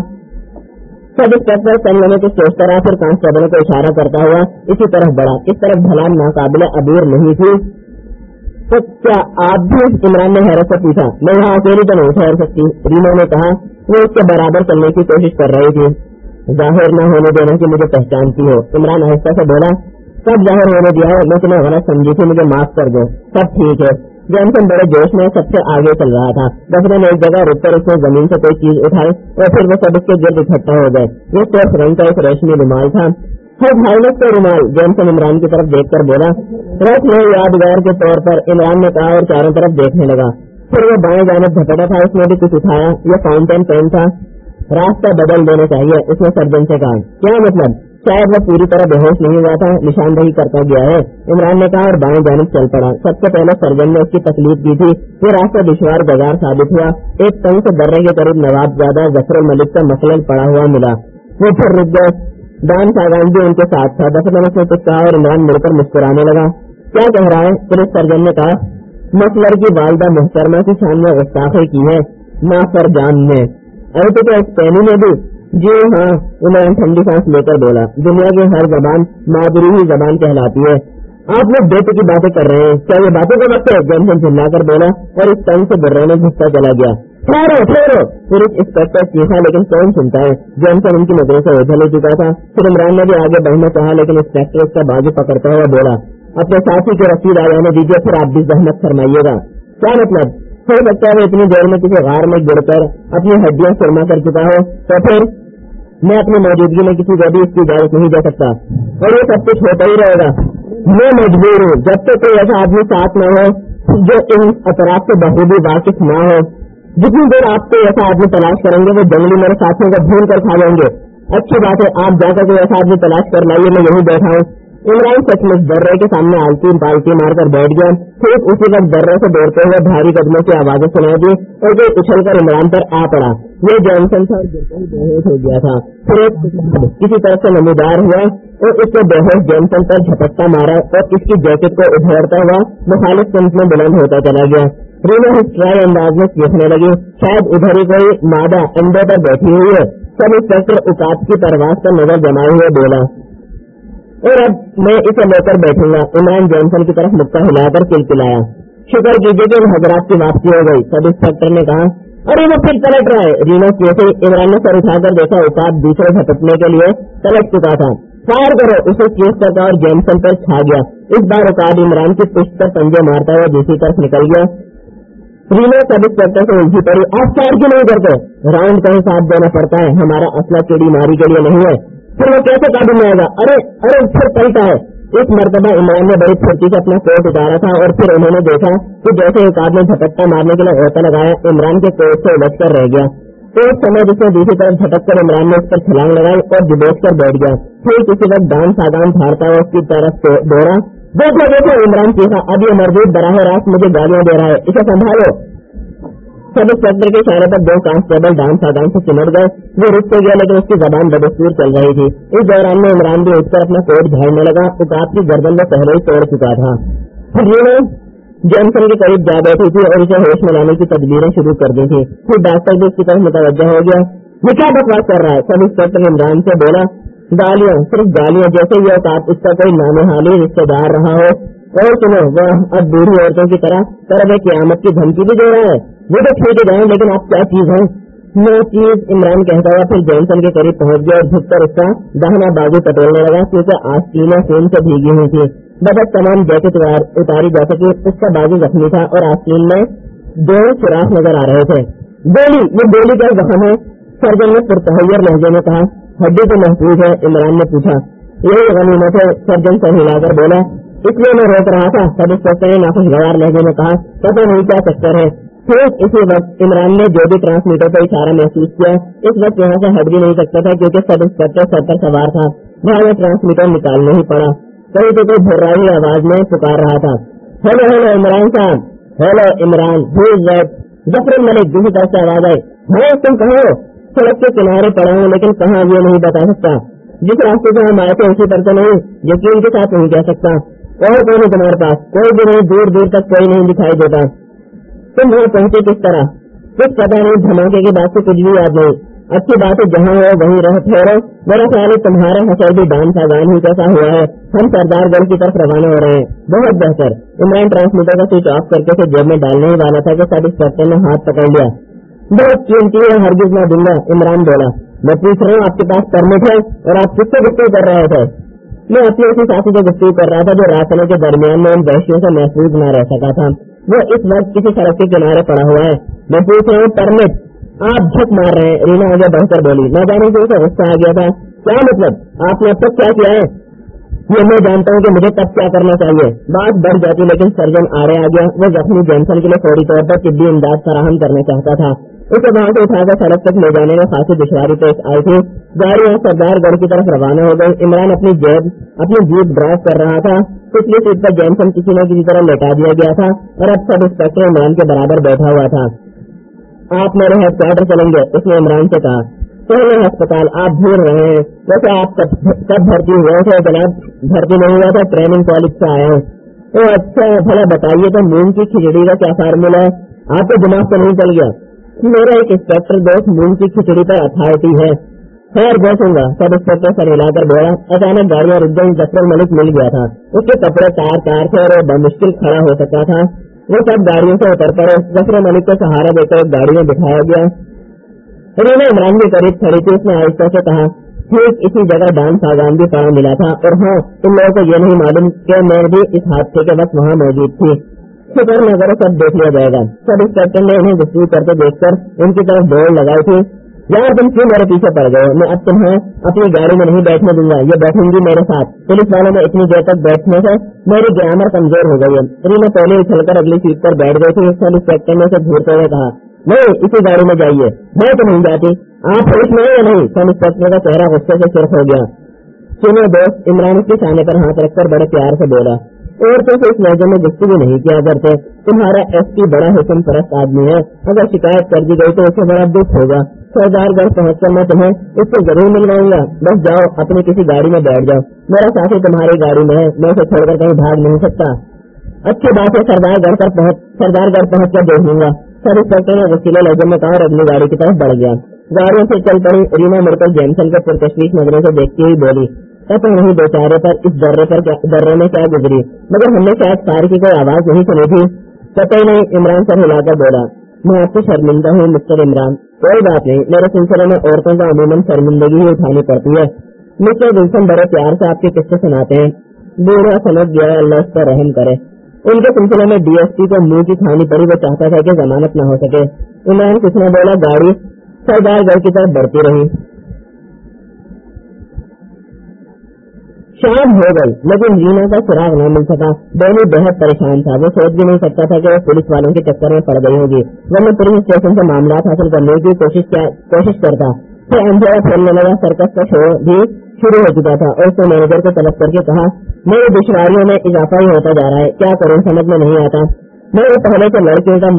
سب انسپیکٹر چند لمحے کچھ سوچتا رہا, پھر کانسٹیبل کو اشارہ کرتا ہوا اسی طرف بڑھا. اس طرف بھلا ناقابل عبور نہیں تھی. تو کیا آپ بھی؟ عمران نے حیرت سے پوچھا. میں یہاں اکیلی تو نہیں ٹھہر سکتی. رینا نے کہا. وہ اس کے برابر چلنے کی کوشش کر رہی تھی. ظاہر نہ ہونے دینا کہ مجھے پہچانتی ہو. عمران آہستہ سے بولا, سب ظاہر ہونے دیا ہے, میں تمہیں غلط سمجھی تھی, مجھے معاف کر دو, سب ٹھیک ہے. جینسن بڑے جوش میں سب سے آگے چل رہا تھا. ظفر نے ایک جگہ رک کر اس نے زمین سے کوئی چیز اٹھائی اور پھر وہ سب اس کے گرد اکٹھا ہو گئے. یہ سرخ رنگ کا ایک ریشمی رومال تھا. ہر بھائیت کا رومال. جینسن عمران کی طرف دیکھ کر بولا, رسم یادگار کے طور پر. عمران نے کہا اور چاروں طرف دیکھنے لگا. پھر وہ بائیں جانب جھپٹا تھا, اس نے بھی کچھ اٹھایا. یہ فاؤنٹین پین تھا. راستہ بدل دینا چاہیے, اس نے سرجن سے کہا. کیا مطلب؟ شاید وہ پوری طرح بے ہوش نہیں ہوا تھا, نشاندہی کرتا گیا ہے. عمران نے کہا اور بائیں جانب چل پڑا. سب سے پہلے سرجن نے اس کی تکلیف دی تھی. یہ راستہ دشوار گزار ثابت ہوا. ایک تنگ سے درے کے قریب نواب زادہ ظفر الملک کا مخلل پڑا ہوا ملا. وہ پھر رک گئے. دان ساگان بھی ان کے ساتھ تھا. ظفر نے کچھ کہا اور عمران مڑ کر مسکرانے لگا. کیا کہہ رہا ہے؟ پھر سرجن نے کہا, مخلر کی والدہ محترمہ کی شان میں گستاخی کی ہے نافر جان نے. ارے تو کیا اسپینی میں بھی؟ جی ہاں. عمران ٹھنڈی سانس لے کر بولا, دنیا کی ہر زبان مادری ہی زبان کہلاتی ہے. آپ لوگ بیٹے کی باتیں کر رہے ہیں, کیا یہ باتیں کا وقت ہے؟ جینسن چلا کر بولا اور اس تنگ سے برے میں گھستا چلا گیا. ٹھہرو ٹھہرو. پھر انسپیکٹر چیخا, لیکن کون سنتا ہے؟ جینسن ان کی نظروں سے اوجھل ہو چکا تھا. پھر عمران نے بھی آگے بڑھنا چاہا, لیکن انسپیکٹر اس کا بازو پکڑتا ہوا بولا, اپنے ساتھی کے رسید آ جانے دیجیے, پھر آپ بھی زحمت فرمائیے گا. کیا مطلب؟ ہو سکتا ہے وہ اتنی دیر میں کسی غار میں گر کر اپنی ہڈیاں سرما کر چکا ہو, تو پھر میں اپنی موجودگی میں کسی کو بھی اس کی اجازت نہیں دے سکتا. اور یہ سب کچھ ہوتا ہی رہے گا. میں مجبور ہوں جب تک کوئی ایسا آدمی ساتھ نہ ہو جو ان اطراف سے بخوبی واقف نہ ہو. جتنی دیر آپ کو ایسا آدمی تلاش کریں گے وہ جنگلی میرے ساتھیوں کو بھول کر کھا جائیں گے. اچھی بات ہے, آپ جا کر کوئی ایسا آدمی تلاش کر لائیے, میں یہیں بیٹھا ہوں. عمران سچ مچ درے کے سامنے آلتی پالتی مار کر بیٹھ گیا. پھر اسی وقت درے سے دوڑتے ہوئے بھاری قدموں کی آوازیں سنائی دی اور وہ اچھل کر عمران پر آ پڑا. یہ جینسن تھا, بے ہوش ہو گیا تھا. پھر ایک کسی طرح سے نمودار ہوا اور اس نے بے ہوش جینسن پر جھپٹا مارا اور اس کی جیکٹ کو ادھیڑتا ہوا مخالف سمت میں بلند ہوتا چلا گیا. رینا ہسٹرائی انداز میں چیخنے لگی, شاید ادھر ہی کوئی مادہ انڈے پر بیٹھی ہوئی ہے. سب انسپیکٹر اوقات کی پرواز پر نظر جمائے ہوئے بولا, اور اب میں اسے لے کر بیٹھوں گا. عمران جینسن کی طرف مکہ ہلا کر کلکلایا, شکر کیجیے کہ حضرات کی واپسی ہو گئی. سب انسپیکٹر نے کہا ارے وہ پھر پلٹ رہا ہے. رینا کیسے عمران نے سر اٹھا کر دیکھا عقاب دوسرے جھپٹنے کے لیے پلٹ چکا تھا. فائر کرو. اسے کیس پر کہا اور جیمسن پر چھا گیا. اس بار عقاب عمران کی پشت پر پنجے مارتا ہوا دوسری طرف نکل گیا. رینا سب انسپیکٹر سے الجھی پڑی آپ فائر کیوں نہیں کرتے؟ راؤنڈ کا حساب دینا پڑتا ہے, ہمارا اصلہ چیڑی ماری کے لیے نہیں ہے. پھر وہ کیسے قابو میں آئے گا؟ ارے ارے پھر پلٹا ہے. اس مرتبہ عمران نے بڑی پھرتی سے اپنا کوٹ اتارا تھا اور پھر انہوں نے دیکھا کہ جیسے عقاب نے جھپٹا مارنے کے لیے غوطہ لگایا عمران کے کوٹ سے الٹ کر رہ گیا. ایک سمے جس میں دوسری طرف جھٹک کر عمران نے اس پر چھلانگ لگائی اور دبوچ کر بیٹھ گیا. پھر کسی وقت دان ساگان پھاڑتا ہوا اس کی طرف دوڑا. دیکھو دیکھو عمران چیخا, اب یہ مربوط براہ راست مجھے گالیاں دے رہا ہے, اسے سنبھالو. سب انسپیکٹر کے اشارے پر دو کانسٹیبل دان ساگان سے چمٹ گئے. وہ رک تو گیا لیکن اس کی زبان بدستور چل رہی تھی. اس دوران میں عمران بھی اٹھ کر اپنا کوٹ جھاڑنے لگا. عقاب کی گردن میں پہلے ہی توڑ چکا تھا. پھر جیمسن کے قریب جا بیٹھی تھی اور اسے ہوش میں لانے کی تدبیریں شروع کر دی تھی. پھر ڈاکٹر بھی اس کی طرف متوجہ ہو گیا. یہ کیا بکواس کر رہا ہے؟ سب انسپیکٹر عمران سے بولا گالیاں, صرف گالیاں, جیسے یہ اوقات اس کا کوئی نامحالی رشتے دار رہا ہو. اور سنو وہ اب بوڑھی عورتوں کی طرح طرف قیامت کی دھمکی بھی دے رہا ہے. وہ تو ٹھیک ہے لیکن آپ کیا چیز ہیں؟ میں چیز عمران کہتا ہوا پھر جیمسن کے قریب پہنچ گیا اور جھک کر اس کا داہنا بازو پٹولنے لگا کیونکہ آستینیں خون سے بھیگی ہوئی تھی. بدت تمام جیکٹ اتاری جا سکی. اس کا بازو زخمی تھا اور آستین میں دو سوراخ نظر آ رہے تھے. گولی, یہ گولی کا زخم ہے. سرجن نے پرتحیر لہجے میں کہا. ہڈی تو محفوظ ہے؟ عمران نے پوچھا. یہی غنیمت ہے, سرجن سر ہلا کر بولا. اس لیے میں روک رہا تھا. سب انسپیکٹر نے ناخوشگوار لہجے میں کہا. پتہ نہیں کیا چکر ہے. پھر اسی وقت عمران نے جو بھی ٹرانسمیٹر پر اشارہ محسوس کیا اس وقت یہاں سے ہٹ بھی نہیں سکتا تھا کیونکہ سب انسپیکٹر سر پر سوار تھا. وہاں ٹرانسمیٹر نکالنا ہی پڑا. کہیں تو کوئی بھرائی آواز میں پکار رہا تھا. ہیلو ہیلو عمران صاحب, ہیلو عمران. ظفر ملک دوسری طرف سے آواز آئی. ہاں تم کہاں ہو؟ سڑک کے کنارے پڑا ہوں لیکن کہاں یہ نہیں بتا سکتا. جس راستے سے ہم آئے تھے اسی پر تو نہیں, یقین کے ساتھ نہیں کہہ سکتا. اور کوئی نہیں تمہارے پاس؟ کوئی بھی نہیں, دور دور تک کوئی نہیں دکھائی دیتا. تم وہاں پہنچے کس طرح؟ کچھ پتا نہیں, دھماکے کی بات سے کچھ بھی یاد نہیں. اچھی بات ہے جہاں ہو وہیں رہ ٹھہرو. میرا خیال ہے تمہارا حسر بھی ڈان ساگان ہی کیسا ہوا ہے. ہم سردار گڑھ کی طرف روانہ ہو رہے ہیں. بہت بہتر. عمران ٹرانسمیٹر کا سوئچ آف کر کے اسے جیب میں ڈالنے ہی والا تھا کہ سب انسپیکٹر نے ہاتھ پکڑ لیا. بہت قیمتی ہے, ہرگز نہ دوں گا. عمران بولا. میں پوچھ رہا ہوں آپ کے پاس پرمٹ ہے اور آپ کس سے گفتگو کر رہے تھے؟ میں اپنے اسی ساتھی سے گفتگو کر رہا تھا جو راستے کے درمیان میں ان وحشیوں سے محفوظ نہ رہ سکا تھا. وہ اس وقت کسی سڑک کے کنارے پڑا ہوا ہے. میں پوچھ رہا ہوں پرمٹ. آپ جھک مار رہے ہیں. رینا آگے بڑھ کر بولی. نہ جانے سے اسے غصہ آ گیا تھا. کیا مطلب؟ آپ نے اب تک کیا کیا ہے؟ یہ میں جانتا ہوں کہ مجھے تب کیا کرنا چاہیے. بات بڑھ جاتی لیکن سرجن آرے آ گیا. وہ زخمی جیمسن کے لیے فوری طور پر طبی امداد فراہم کرنا چاہتا تھا. اسے وہاں سے اٹھا کر سڑک تک لے جانے میں خاصی دشواری پیش آئی تھی. گاڑی سردار گڑھ کی طرف روانہ ہو گئی. عمران اپنی جیپ ڈرائیو کر رہا تھا. پچھلی سیٹ پر جیمسن کسی نہ کسی طرح لٹا دیا گیا تھا اور اب سب انسپیکٹر عمران کے برابر بیٹھا ہوا تھا. آپ میرے ہیڈ کوارٹر چلیں گے؟ اس نے عمران سے کہا. پہلے ہسپتال آپ بھول رہے ہیں. ویسے آپ کب بھرتی ہوئے تھے؟ جناب بھرتی نہیں ہوا تھا, ٹریننگ کالج سے آئے ہیں. اچھا بھلا بتائیے تو مونگ کی کھچڑی کا کیا فارمولا ہے؟ آپ کو دماغ سے نہیں چل گیا؟ میرا ایک انسپیکٹر دوست مونگ کی کھچڑی پر اتھارٹی ہے. خیر دیکھوں گا. سب انسپیکٹر سر ہلا کر بولا. اچانک گاڑیاں رک گئی. ظفر ملک مل گیا تھا. اس کے کپڑے تار تھے اور بمشکل کھڑا ہو سکتا تھا. وہ سب گاڑیوں سے اتر پڑے. ظفر ملک کو سہارا دے کر گاڑی میں بٹھایا گیا. رینا عمران کے قریب کھڑی تھی. اس نے آہستہ سے کہا. ٹھیک اسی جگہ ڈان ساگان بھی پڑا ملا تھا. اور ہاں تم لوگوں کو یہ نہیں معلوم کہ میں بھی اس حادثے کے وقت وہاں موجود تھی. فکر نہ کرو, سب دیکھ لیا جائے گا. سب انسپیکٹر نے انہیں گفتگو کرتے دیکھ کر ان کی طرف دوڑ لگائی تھی. یار تم کیوں میرے پیچھے پڑ گئے؟ میں اب تمہیں اپنی گاڑی میں نہیں بیٹھنے دوں گا. یہ بیٹھیں گی میرے ساتھ. پولیس والوں میں اتنی دیر تک بیٹھنے سے میری گرامر کمزور ہو گئی ہے. رینا پہلے ہی چل کر اگلی سیٹ پر بیٹھ گئی تھی. سب انسپیکٹر نے اسے گھورتے ہوئے کہا. نہیں اسی گاڑی میں جائیے. میں تو نہیں جاتی. آپ پولیس میں یا نہیں؟ سب انسپیکٹر کا چہرہ غصے سے سرخ ہو گیا. سنو دوست, عمران اس کے سامنے پر ہاتھ رکھ کر بڑے پیار سے بولا. عورتوں سے اس موضوع میں گفتگو نہیں کیا کرتے. تمہارا ایس پی بڑا حسن پرست آدمی ہے. اگر شکایت کر دی گئی تو اسے بڑا دکھ ہوگا. سردار گڑھ پہنچ کر میں تمہیں اس سے ضرور ملواؤں گا. بس جاؤ اپنی کسی گاڑی میں بیٹھ جاؤ. میرا ساتھی تمہاری گاڑی میں ہے. میں اسے چھوڑ کر کہیں بھاگ نہیں سکتا. اچھی بات ہے, سردار گڑھ پہنچ کر دیکھ لوں گا. سب انسپیکٹر نے وسیلے لہجے میں کہا اور اگلی گاڑی کی طرف بڑھ گیا. گاڑیوں سے چل پڑی. رینا مڑ کر جیمسن کو پرتشویش نظروں سے دیکھتی ہوئی بولی. پتہ نہیں بیچارے پر اس درے میں کیا گزری, مگر ہم نے شاید کار کی کوئی آواز نہیں سنی تھی. पता ही नहीं, इमरान सर हिलाकर बोला। मैं आपसे शर्मिंदा हूँ मिस्टर इमरान। कोई बात नहीं, मेरे सिलसिले में औरतों को अमूमन शर्मिंदगी ही उठानी पड़ती है। मिस्टर विल्सन बड़े प्यार से आपके किस्से सुनाते हैं। बूढ़ा समझ गया, अल्लाह उस पर रहम करे। उनके सिलसिले में डीएसपी को मुंह की खानी पड़ी। वो चाहता था कि जमानत न हो सके। इमरान कुछ न बोला। गाड़ी सरदारगढ़ की तरफ बढ़ती रही। शाम हो गई लेकिन रीना का सुराग न मिल सका। डैनी बेहद परेशान था। वो सोच भी नहीं सकता था कि वो पुलिस वालों के चक्कर में पड़ गई होगी, वरना पुलिस स्टेशन से मामला हासिल करने की कोशिश करता। फिर अंधेरा फैलने लगा। सर्कस का शो भी शुरू हो चुका था और उसने मैनेजर को तलब करके कहा, मेरी दुश्वारियों में इजाफा ही होता जा रहा है, क्या करूं समझ में नहीं आता। मैं तो पहले से लड़कियों का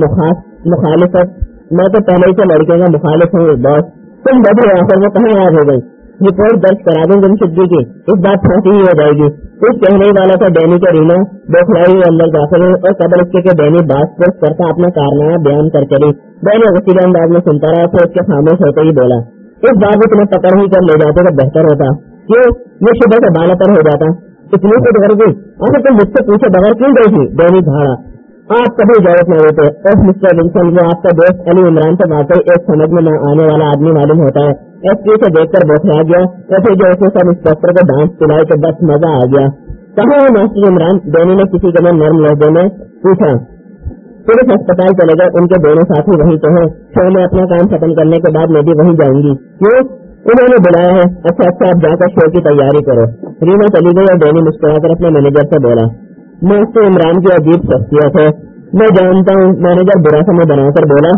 मुखालिफ हूँ बॉस। तुम बदलो आकर वो कहाँ याद हो गई। रिपोर्ट दर्ज करा दूं गुमशुदगी की, इस बात फांसी ही हो जाएगी। कुछ कहने ही वाला था डैनी को रीना बौखलाई अंदर दाखिल हुई और कबल इसके के डैनी बात को करता अपना कारनामा बयान कर चली। डैनी वसीले अंदाज में सुनता रहा। फिर उसके खामोश होते ही बोला, इस बात को तुम्हें पकड़ ही कर ले जाते तो बेहतर होता। क्यों, ये सुबह से बाला पर हो जाता। इतनी तो डर गई, आखिर तुम मुझसे पूछे बगैर क्यों गई थी। डैनी भाड़ा, आप कभी इजाजत न देते। और मिस्टर विल्सन, वो आपका दोस्त अली इमरान से वाकई एक समझ में न आने वाला आदमी मालूम होता है। एसपी से देखकर बौखला गया और फिर जो उसने सब इंस्पेक्टर को डांस पिलाए तो बस मजा आ गया। कहाँ है मास्टर इमरान, डैनी ने किसी के नर्म लहजे में पूछा। पुलिस अस्पताल चले गए। उनके दोनों साथी वहीं तो हैं। शो में अपना काम खत्म करने के बाद मैं भी वहीं जाऊंगी। क्यों, उन्होंने बुलाया है। अच्छा, आप जाकर शो की तैयारी करो। रीना चली गई और डैनी मुस्कुराकर अपने मैनेजर से बोला, मास्टर इमरान की अजीब शख्सियत है, मैं जानता हूँ। मैनेजर बुरा समय बनाकर बोला,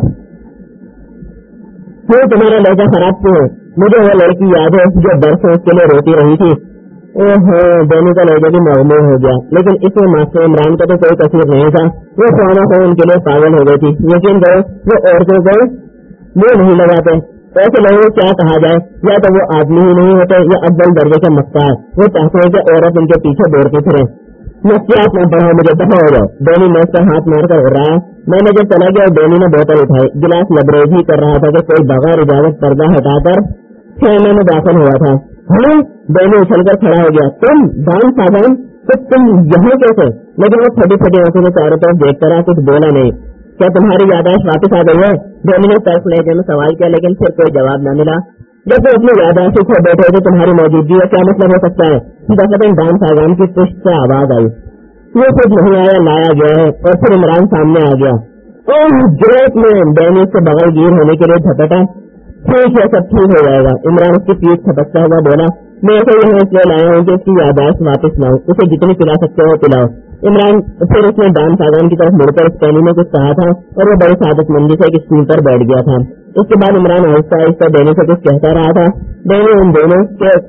क्यों तुम्हारा लहजा खराब क्यों है। मुझे वो लड़की याद है जो बरसों उसके लिए रोती रही थी। ओहो, डैनी का लहजा भी मगमूर हो गया। लेकिन इसमें मास्टर इमरान का तो कोई कसूर नहीं था। वो खाना को उनके लिए पागल हो गई थी। यकीन करो, वो औरतों को मुंह नहीं लगाते। ऐसे लोगों को क्या कहा जाए, या तो वो आदमी ही नहीं होते या अव्वल दर्जे के मक्कार। वो चाहते हैं कि औरत उनके पीछे दौड़ती फिरे। नफसियात न बढ़ाओ, मुझे दफा हो जाओ। डैनी मेज पर हाथ मारकर हो रहा है। मैनेजर चला गया और डैनी ने बोतल उठाई। गिलास लबरेज ही कर रहा था कि कोई बगैर इजाजत पर्दा हटाकर खेमे में दाखिल हुआ था। हाँ, डैनी उछलकर खड़ा हो गया। तुम दान सागान, तो तुम यहाँ कैसे। लेकिन वो फटी फटी आंखों में चारों तरफ देखता रहा, कुछ बोला नहीं। क्या तुम्हारी यादाश्त वापस आ गई है, डैनी ने तर्क लहजे में सवाल किया, लेकिन फिर कोई जवाब न मिला। जब तुम अपनी यादाश्त खो बैठे तो तुम्हारी मौजूदगी का क्या मतलब हो सकता है। दफतन डांस सागान की पुष्ट से आवाज आई, ये कुछ नहीं आया, लाया गया है। और फिर इमरान सामने आ गया। ओह ग्रेट मैन, डैनी से बगल गिर होने के लिए झपटा। ठीक है, सब ठीक हो जाएगा। इमरान उसकी पीठ थपकता हुआ बोला, मैं ऐसे यहाँ इसलिए लाया हूँ कि इसकी यादाश्त वापस लाऊं। उसे जितनी पिला सकते हो पिलाओ। इमरान फिर उसने डांस सागान की तरफ मुड़कर उस डैनी ने कुछ कहा था और वो बड़ी सादतमंदी से एक स्टूल पर बैठ गया था। उसके बाद इमरान आहिस्ता आहिस्ता डैनी से कुछ कहता रहा था। डैनी उन दोनों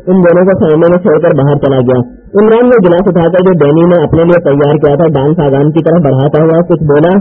को खाने में छोड़कर बाहर चला गया। इमरान ने गिलास उठाकर जो डैनी ने अपने लिए तैयार किया था डांस सागान की तरफ बढ़ाता हुआ कुछ बोला।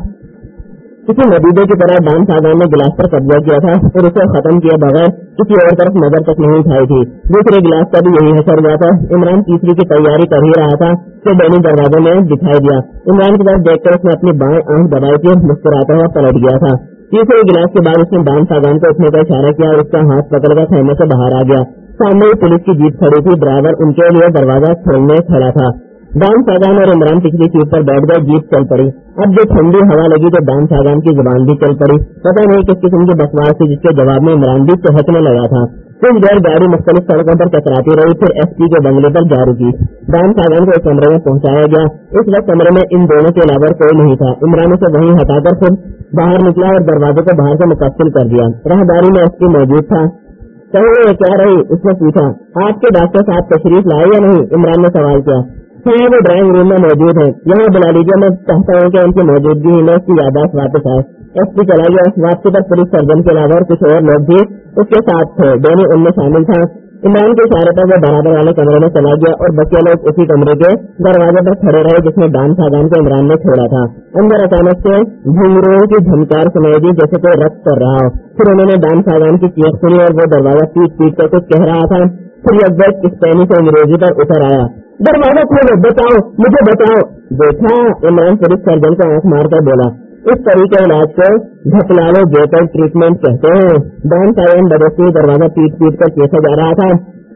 किसी नतीजे की तरह डांस सागान ने गिलास पर कब्जा किया था और उसे खत्म किए बगैर किसी और तरफ नजर तक नहीं उठाई थी। दूसरे गिलास का भी यही असर हुआ था। इमरान तीसरी की तैयारी कर ही रहा था तो डैनी दरवाजे में दिखाई दिया। इमरान की तरफ देखकर उसने अपनी बाएं आंख दबाई थी और मुस्कुराता हुआ पलट गया था। तीसरे गिलास के बाद उसने डांस सागान को उठने का इशारा किया और उसका हाथ पकड़कर खेमे से बाहर आ गया। सामने पुलिस की जीप खड़ी थी। ड्राइवर उनके लिए दरवाजा खोलने खड़ा था। डांस सागान और इमरान पिछली सीट पर बैठ गए। जीप चल पड़ी। अब जो ठंडी हवा लगी तो डांस सागान की जुबान भी चल पड़ी। पता नहीं किस किस्म की बकवास थी जिसके जवाब में इमरान भी चहकने लगा था। कुछ देर गाड़ी मुख्तलिफ सड़कों पर चकराती रही, फिर एसपी के बंगले पर जा रुकी। डांस सागान को एक कमरे में पहुंचाया गया। इस वक्त कमरे में इन दोनों के अलावा कोई नहीं था। इमरान उसे वहीं हटाकर फिर बाहर निकला और दरवाजे को बाहर से मुकफ्फिल कर दिया। राहदारी में एसपी मौजूद था। कहीं क्या रही, उसने पूछा। आपके डॉक्टर साहब तशरीफ लाए या नहीं, इमरान ने सवाल किया। हाँ, वो ड्राइंग रूम में मौजूद है, यहाँ बुला लीजिए। मैं चाहता हूँ कि उनकी मौजूदगी में उसकी यादाश्त वापस आए। एसपी चला गया। वापसी पर पुलिस सर्जन के अलावा और कुछ और लोग भी उसके साथ थे। डैनी उनमें शामिल था। इमरान के इशारे पर वो बराबर वाले कमरे में चला गया और बच्चे लोग उसी कमरे के दरवाजे पर खड़े रहे जिसमें डांस सागान को इमरान ने छोड़ा था। अंदर अचानक से घुंघरुओं की झनकार सुनाई दी जैसे कोई रक्त कर रहा हो। फिर उन्होंने डांस सागान की चीख सुनी और वो दरवाजा पीट पीट कर कुछ कह रहा था। फिर यकदम स्पेनी से अंग्रेजी पर उतर आया, दरवाजा खोलो, बचाओ, मुझे बचाओ। देखा, इमरान पुलिस सर्जन को आंख मारकर बोला, इस तरीके इलाज को घपलानो जेकल ट्रीटमेंट कहते हैं। डांस सागान बदस्ती दरवाजा पीट पीट कर कैसे जा रहा था।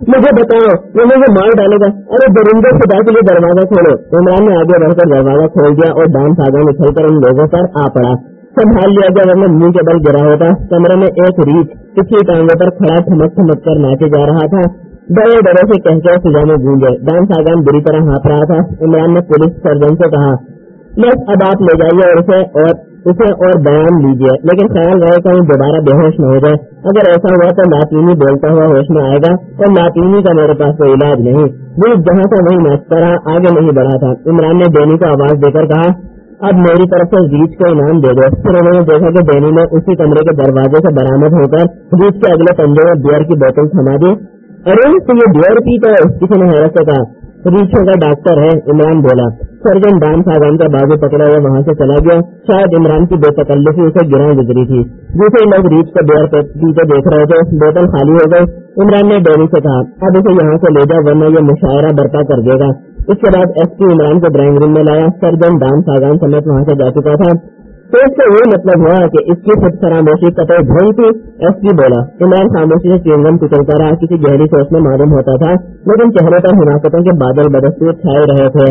مجھے بتاؤ وہ مجھے مار ڈالے گا. ارے درندے خدا کے لیے دروازہ کھولو. عمران نے آگے بڑھ کر دروازہ کھول دیا اور ڈان ساگان اچھل کر ان لوگوں پر آ پڑا. سنبھال لیا گیا ورنہ منہ کے بل گرا ہوتا. کمرے میں ایک ریچھ پچھلی ٹانگوں پر کھڑا ٹھمک ٹھمک کر ناچے جا رہا تھا. بڑے ڈرے سے کہتے فضا میں گونجے. ڈان ساگان بری طرح ہانپ رہا تھا. عمران نے پولیس سرجن سے کہا بس اب آپ لے جائیے اور اسے اور بیان لیجیے، لیکن خیال رہے کہیں دوبارہ بے ہوش نہ ہو جائے. اگر ایسا ہوا تو لاطینی بولتا ہوا ہوش میں آئے گا اور لاطینی کا میرے پاس کوئی علاج نہیں. وہ جہاں سے وہیں ناچتا رہا، آگے نہیں بڑھا تھا. عمران نے ڈینی کو آواز دے کر کہا اب میری طرف سے ریچھ کو انعام دے دو. پھر انہوں نے دیکھا کہ ڈینی نے اسی کمرے کے دروازے سے برآمد ہو کر ریچھ کے اگلے پنجے میں بیئر کی بوتل تھما دی. ارے تو یہ بیئر پیتا ہے؟ کسی نے حیرت سے کہا. ریچھوں کا ڈاکٹر ہے، عمران بولا. سرجن ڈان ساگان کا بازو پکڑا ہوا وہاں سے چلا گیا. شاید عمران کی بے تکلفی اسے گراں گزری تھی. دوسرے لوگ ریچھ کو بیئر پیتے دیکھ رہے تھے. بوتل خالی ہو گئی. عمران نے ڈینی سے کہا اب اسے یہاں سے لے جاؤ ورنہ یہ مشاعرہ برپا کر دے گا. اس کے بعد ایس پی عمران کو ڈرائنگ روم میں لایا. سرجن ڈان ساگان سمیت وہاں سے جا چکا تھا. تو اس کا یہ مطلب ہوا کہ اس کی خود فراموشی قطع بھول تھی. ایس پی بولا. عمران خاموشی سے چینگم کچلتا رہا. کسی گہری سوچ میں معلوم ہوتا تھا، لیکن چہرے پر حماقتوں کے بادل بدستور چھائے رہے تھے.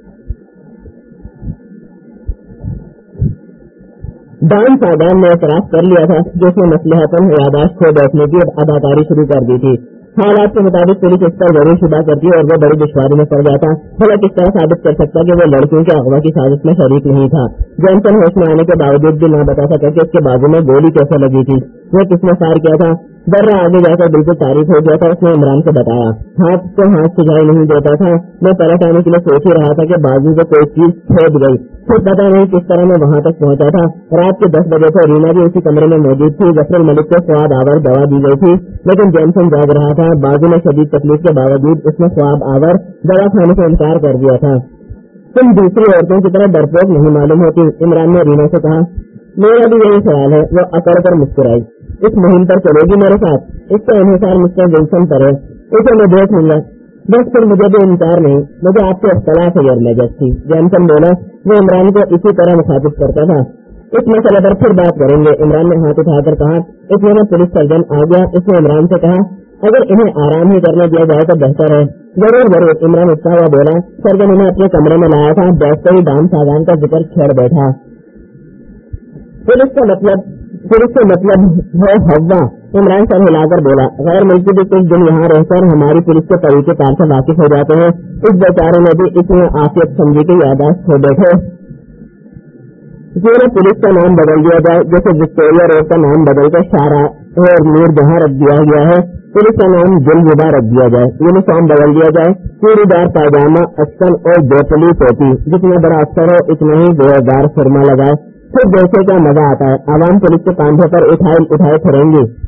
ڈان ساگان نے اعتراف کر لیا تھا جو اس نے مصلحتاً یاداشت کھو بیٹھنے کی اداکاری شروع کر دی تھی. حالات کے مطابق پولیس اس پر ضرور شبہ کرتی اور وہ بڑی دشواری میں پڑ جاتا. بھلا کس طرح ثابت کر سکتا کہ وہ لڑکیوں کے اغوا کی سازش میں شریک نہیں تھا؟ جانسن ہوش میں آنے کے باوجود بھی نہ بتا سکا کہ اس کے بازو میں گولی کیسے لگی تھی، وہ کس نے فائر کیا تھا. درہ آگے جا کر بالکل تاریخ ہو گیا تھا. اس نے عمران کو بتایا. ہاتھ کو ہاتھ سجائی نہیں دیتا تھا. میں طرح آنے کے لیے سوچ ہی رہا تھا کہ بازو سے کوئی چیز کھود گئی. پھر پتا نہیں کس طرح میں وہاں تک پہنچا تھا. رات کے 10 بجے سے رینا بھی اسی کمرے میں موجود تھی. ظفر الملک کو خواب آور دوا دی گئی تھی، لیکن جانسن جاگ رہا تھا. بازو میں شدید تکلیف کے باوجود اس نے خواب آور دوا کھانے سے انکار کر دیا تھا. تم دوسری عورتوں کی طرح ڈرپوک نہیں معلوم ہوتی، عمران نے رینا سے کہا. میرا بھی یہی خیال ہے. وہ اکڑ کر مسکرائی. اس مہم پر چلے گی میرے ساتھ؟ اس کا انحصار مسٹر ولسن پر ہے. اسے میں دیکھ لوں گا. بس پھر مجھے بھی انکار نہیں. مجھے آپ سے اختلاف ہے یار نجت تھی. جانسن بولا. وہ عمران کو اسی طرح مخاطب کرتا تھا. اس مسئلے پر پھر بات کریں گے. عمران نے ہاتھ اٹھا کر کہا. اس میں پولیس سرجن آ گیا. اس نے عمران سے کہا اگر انہیں آرام ہی کرنے دیا جائے تو بہتر ہے. ضرور ضرور. عمران اٹھتا ہوا بولا. سرجن انہیں اپنے کمرے میں لایا تھا. بیٹھتے ہی ڈان ساگان کا ذکر چھیڑ بیٹھا. پولیس کا مطلب ہے ہوا. عمران سر ہلا کر بولا. غیر ملکی بھی کچھ دن یہاں رہ کر ہماری پولیس کے طریقے کار سے واقف ہو جاتے ہیں. اس بیچارے نے بھی اتنی عافیت سمجھی کے یاداشت کھو بیٹھے. کیوں نہ پولیس کا نام بدل دیا جائے، جیسے وکٹوریا روڈ کا نام بدل کر شارع اور نور جہاں رکھ دیا گیا ہے. پولیس کا نام دل ربا رکھ دیا جائے. یونیفارم بدل دیا جائے. چوڑی دار پائجامہ، اچکن اور بوتلی ٹوپی. جتنا بڑا افسر ہو اتنا ہی گوہردار سرما لگائے. پھر دیکھے کیا مزہ آتا ہے. عوام پولیس کے کاندھے پر اٹھائے پھریں گی.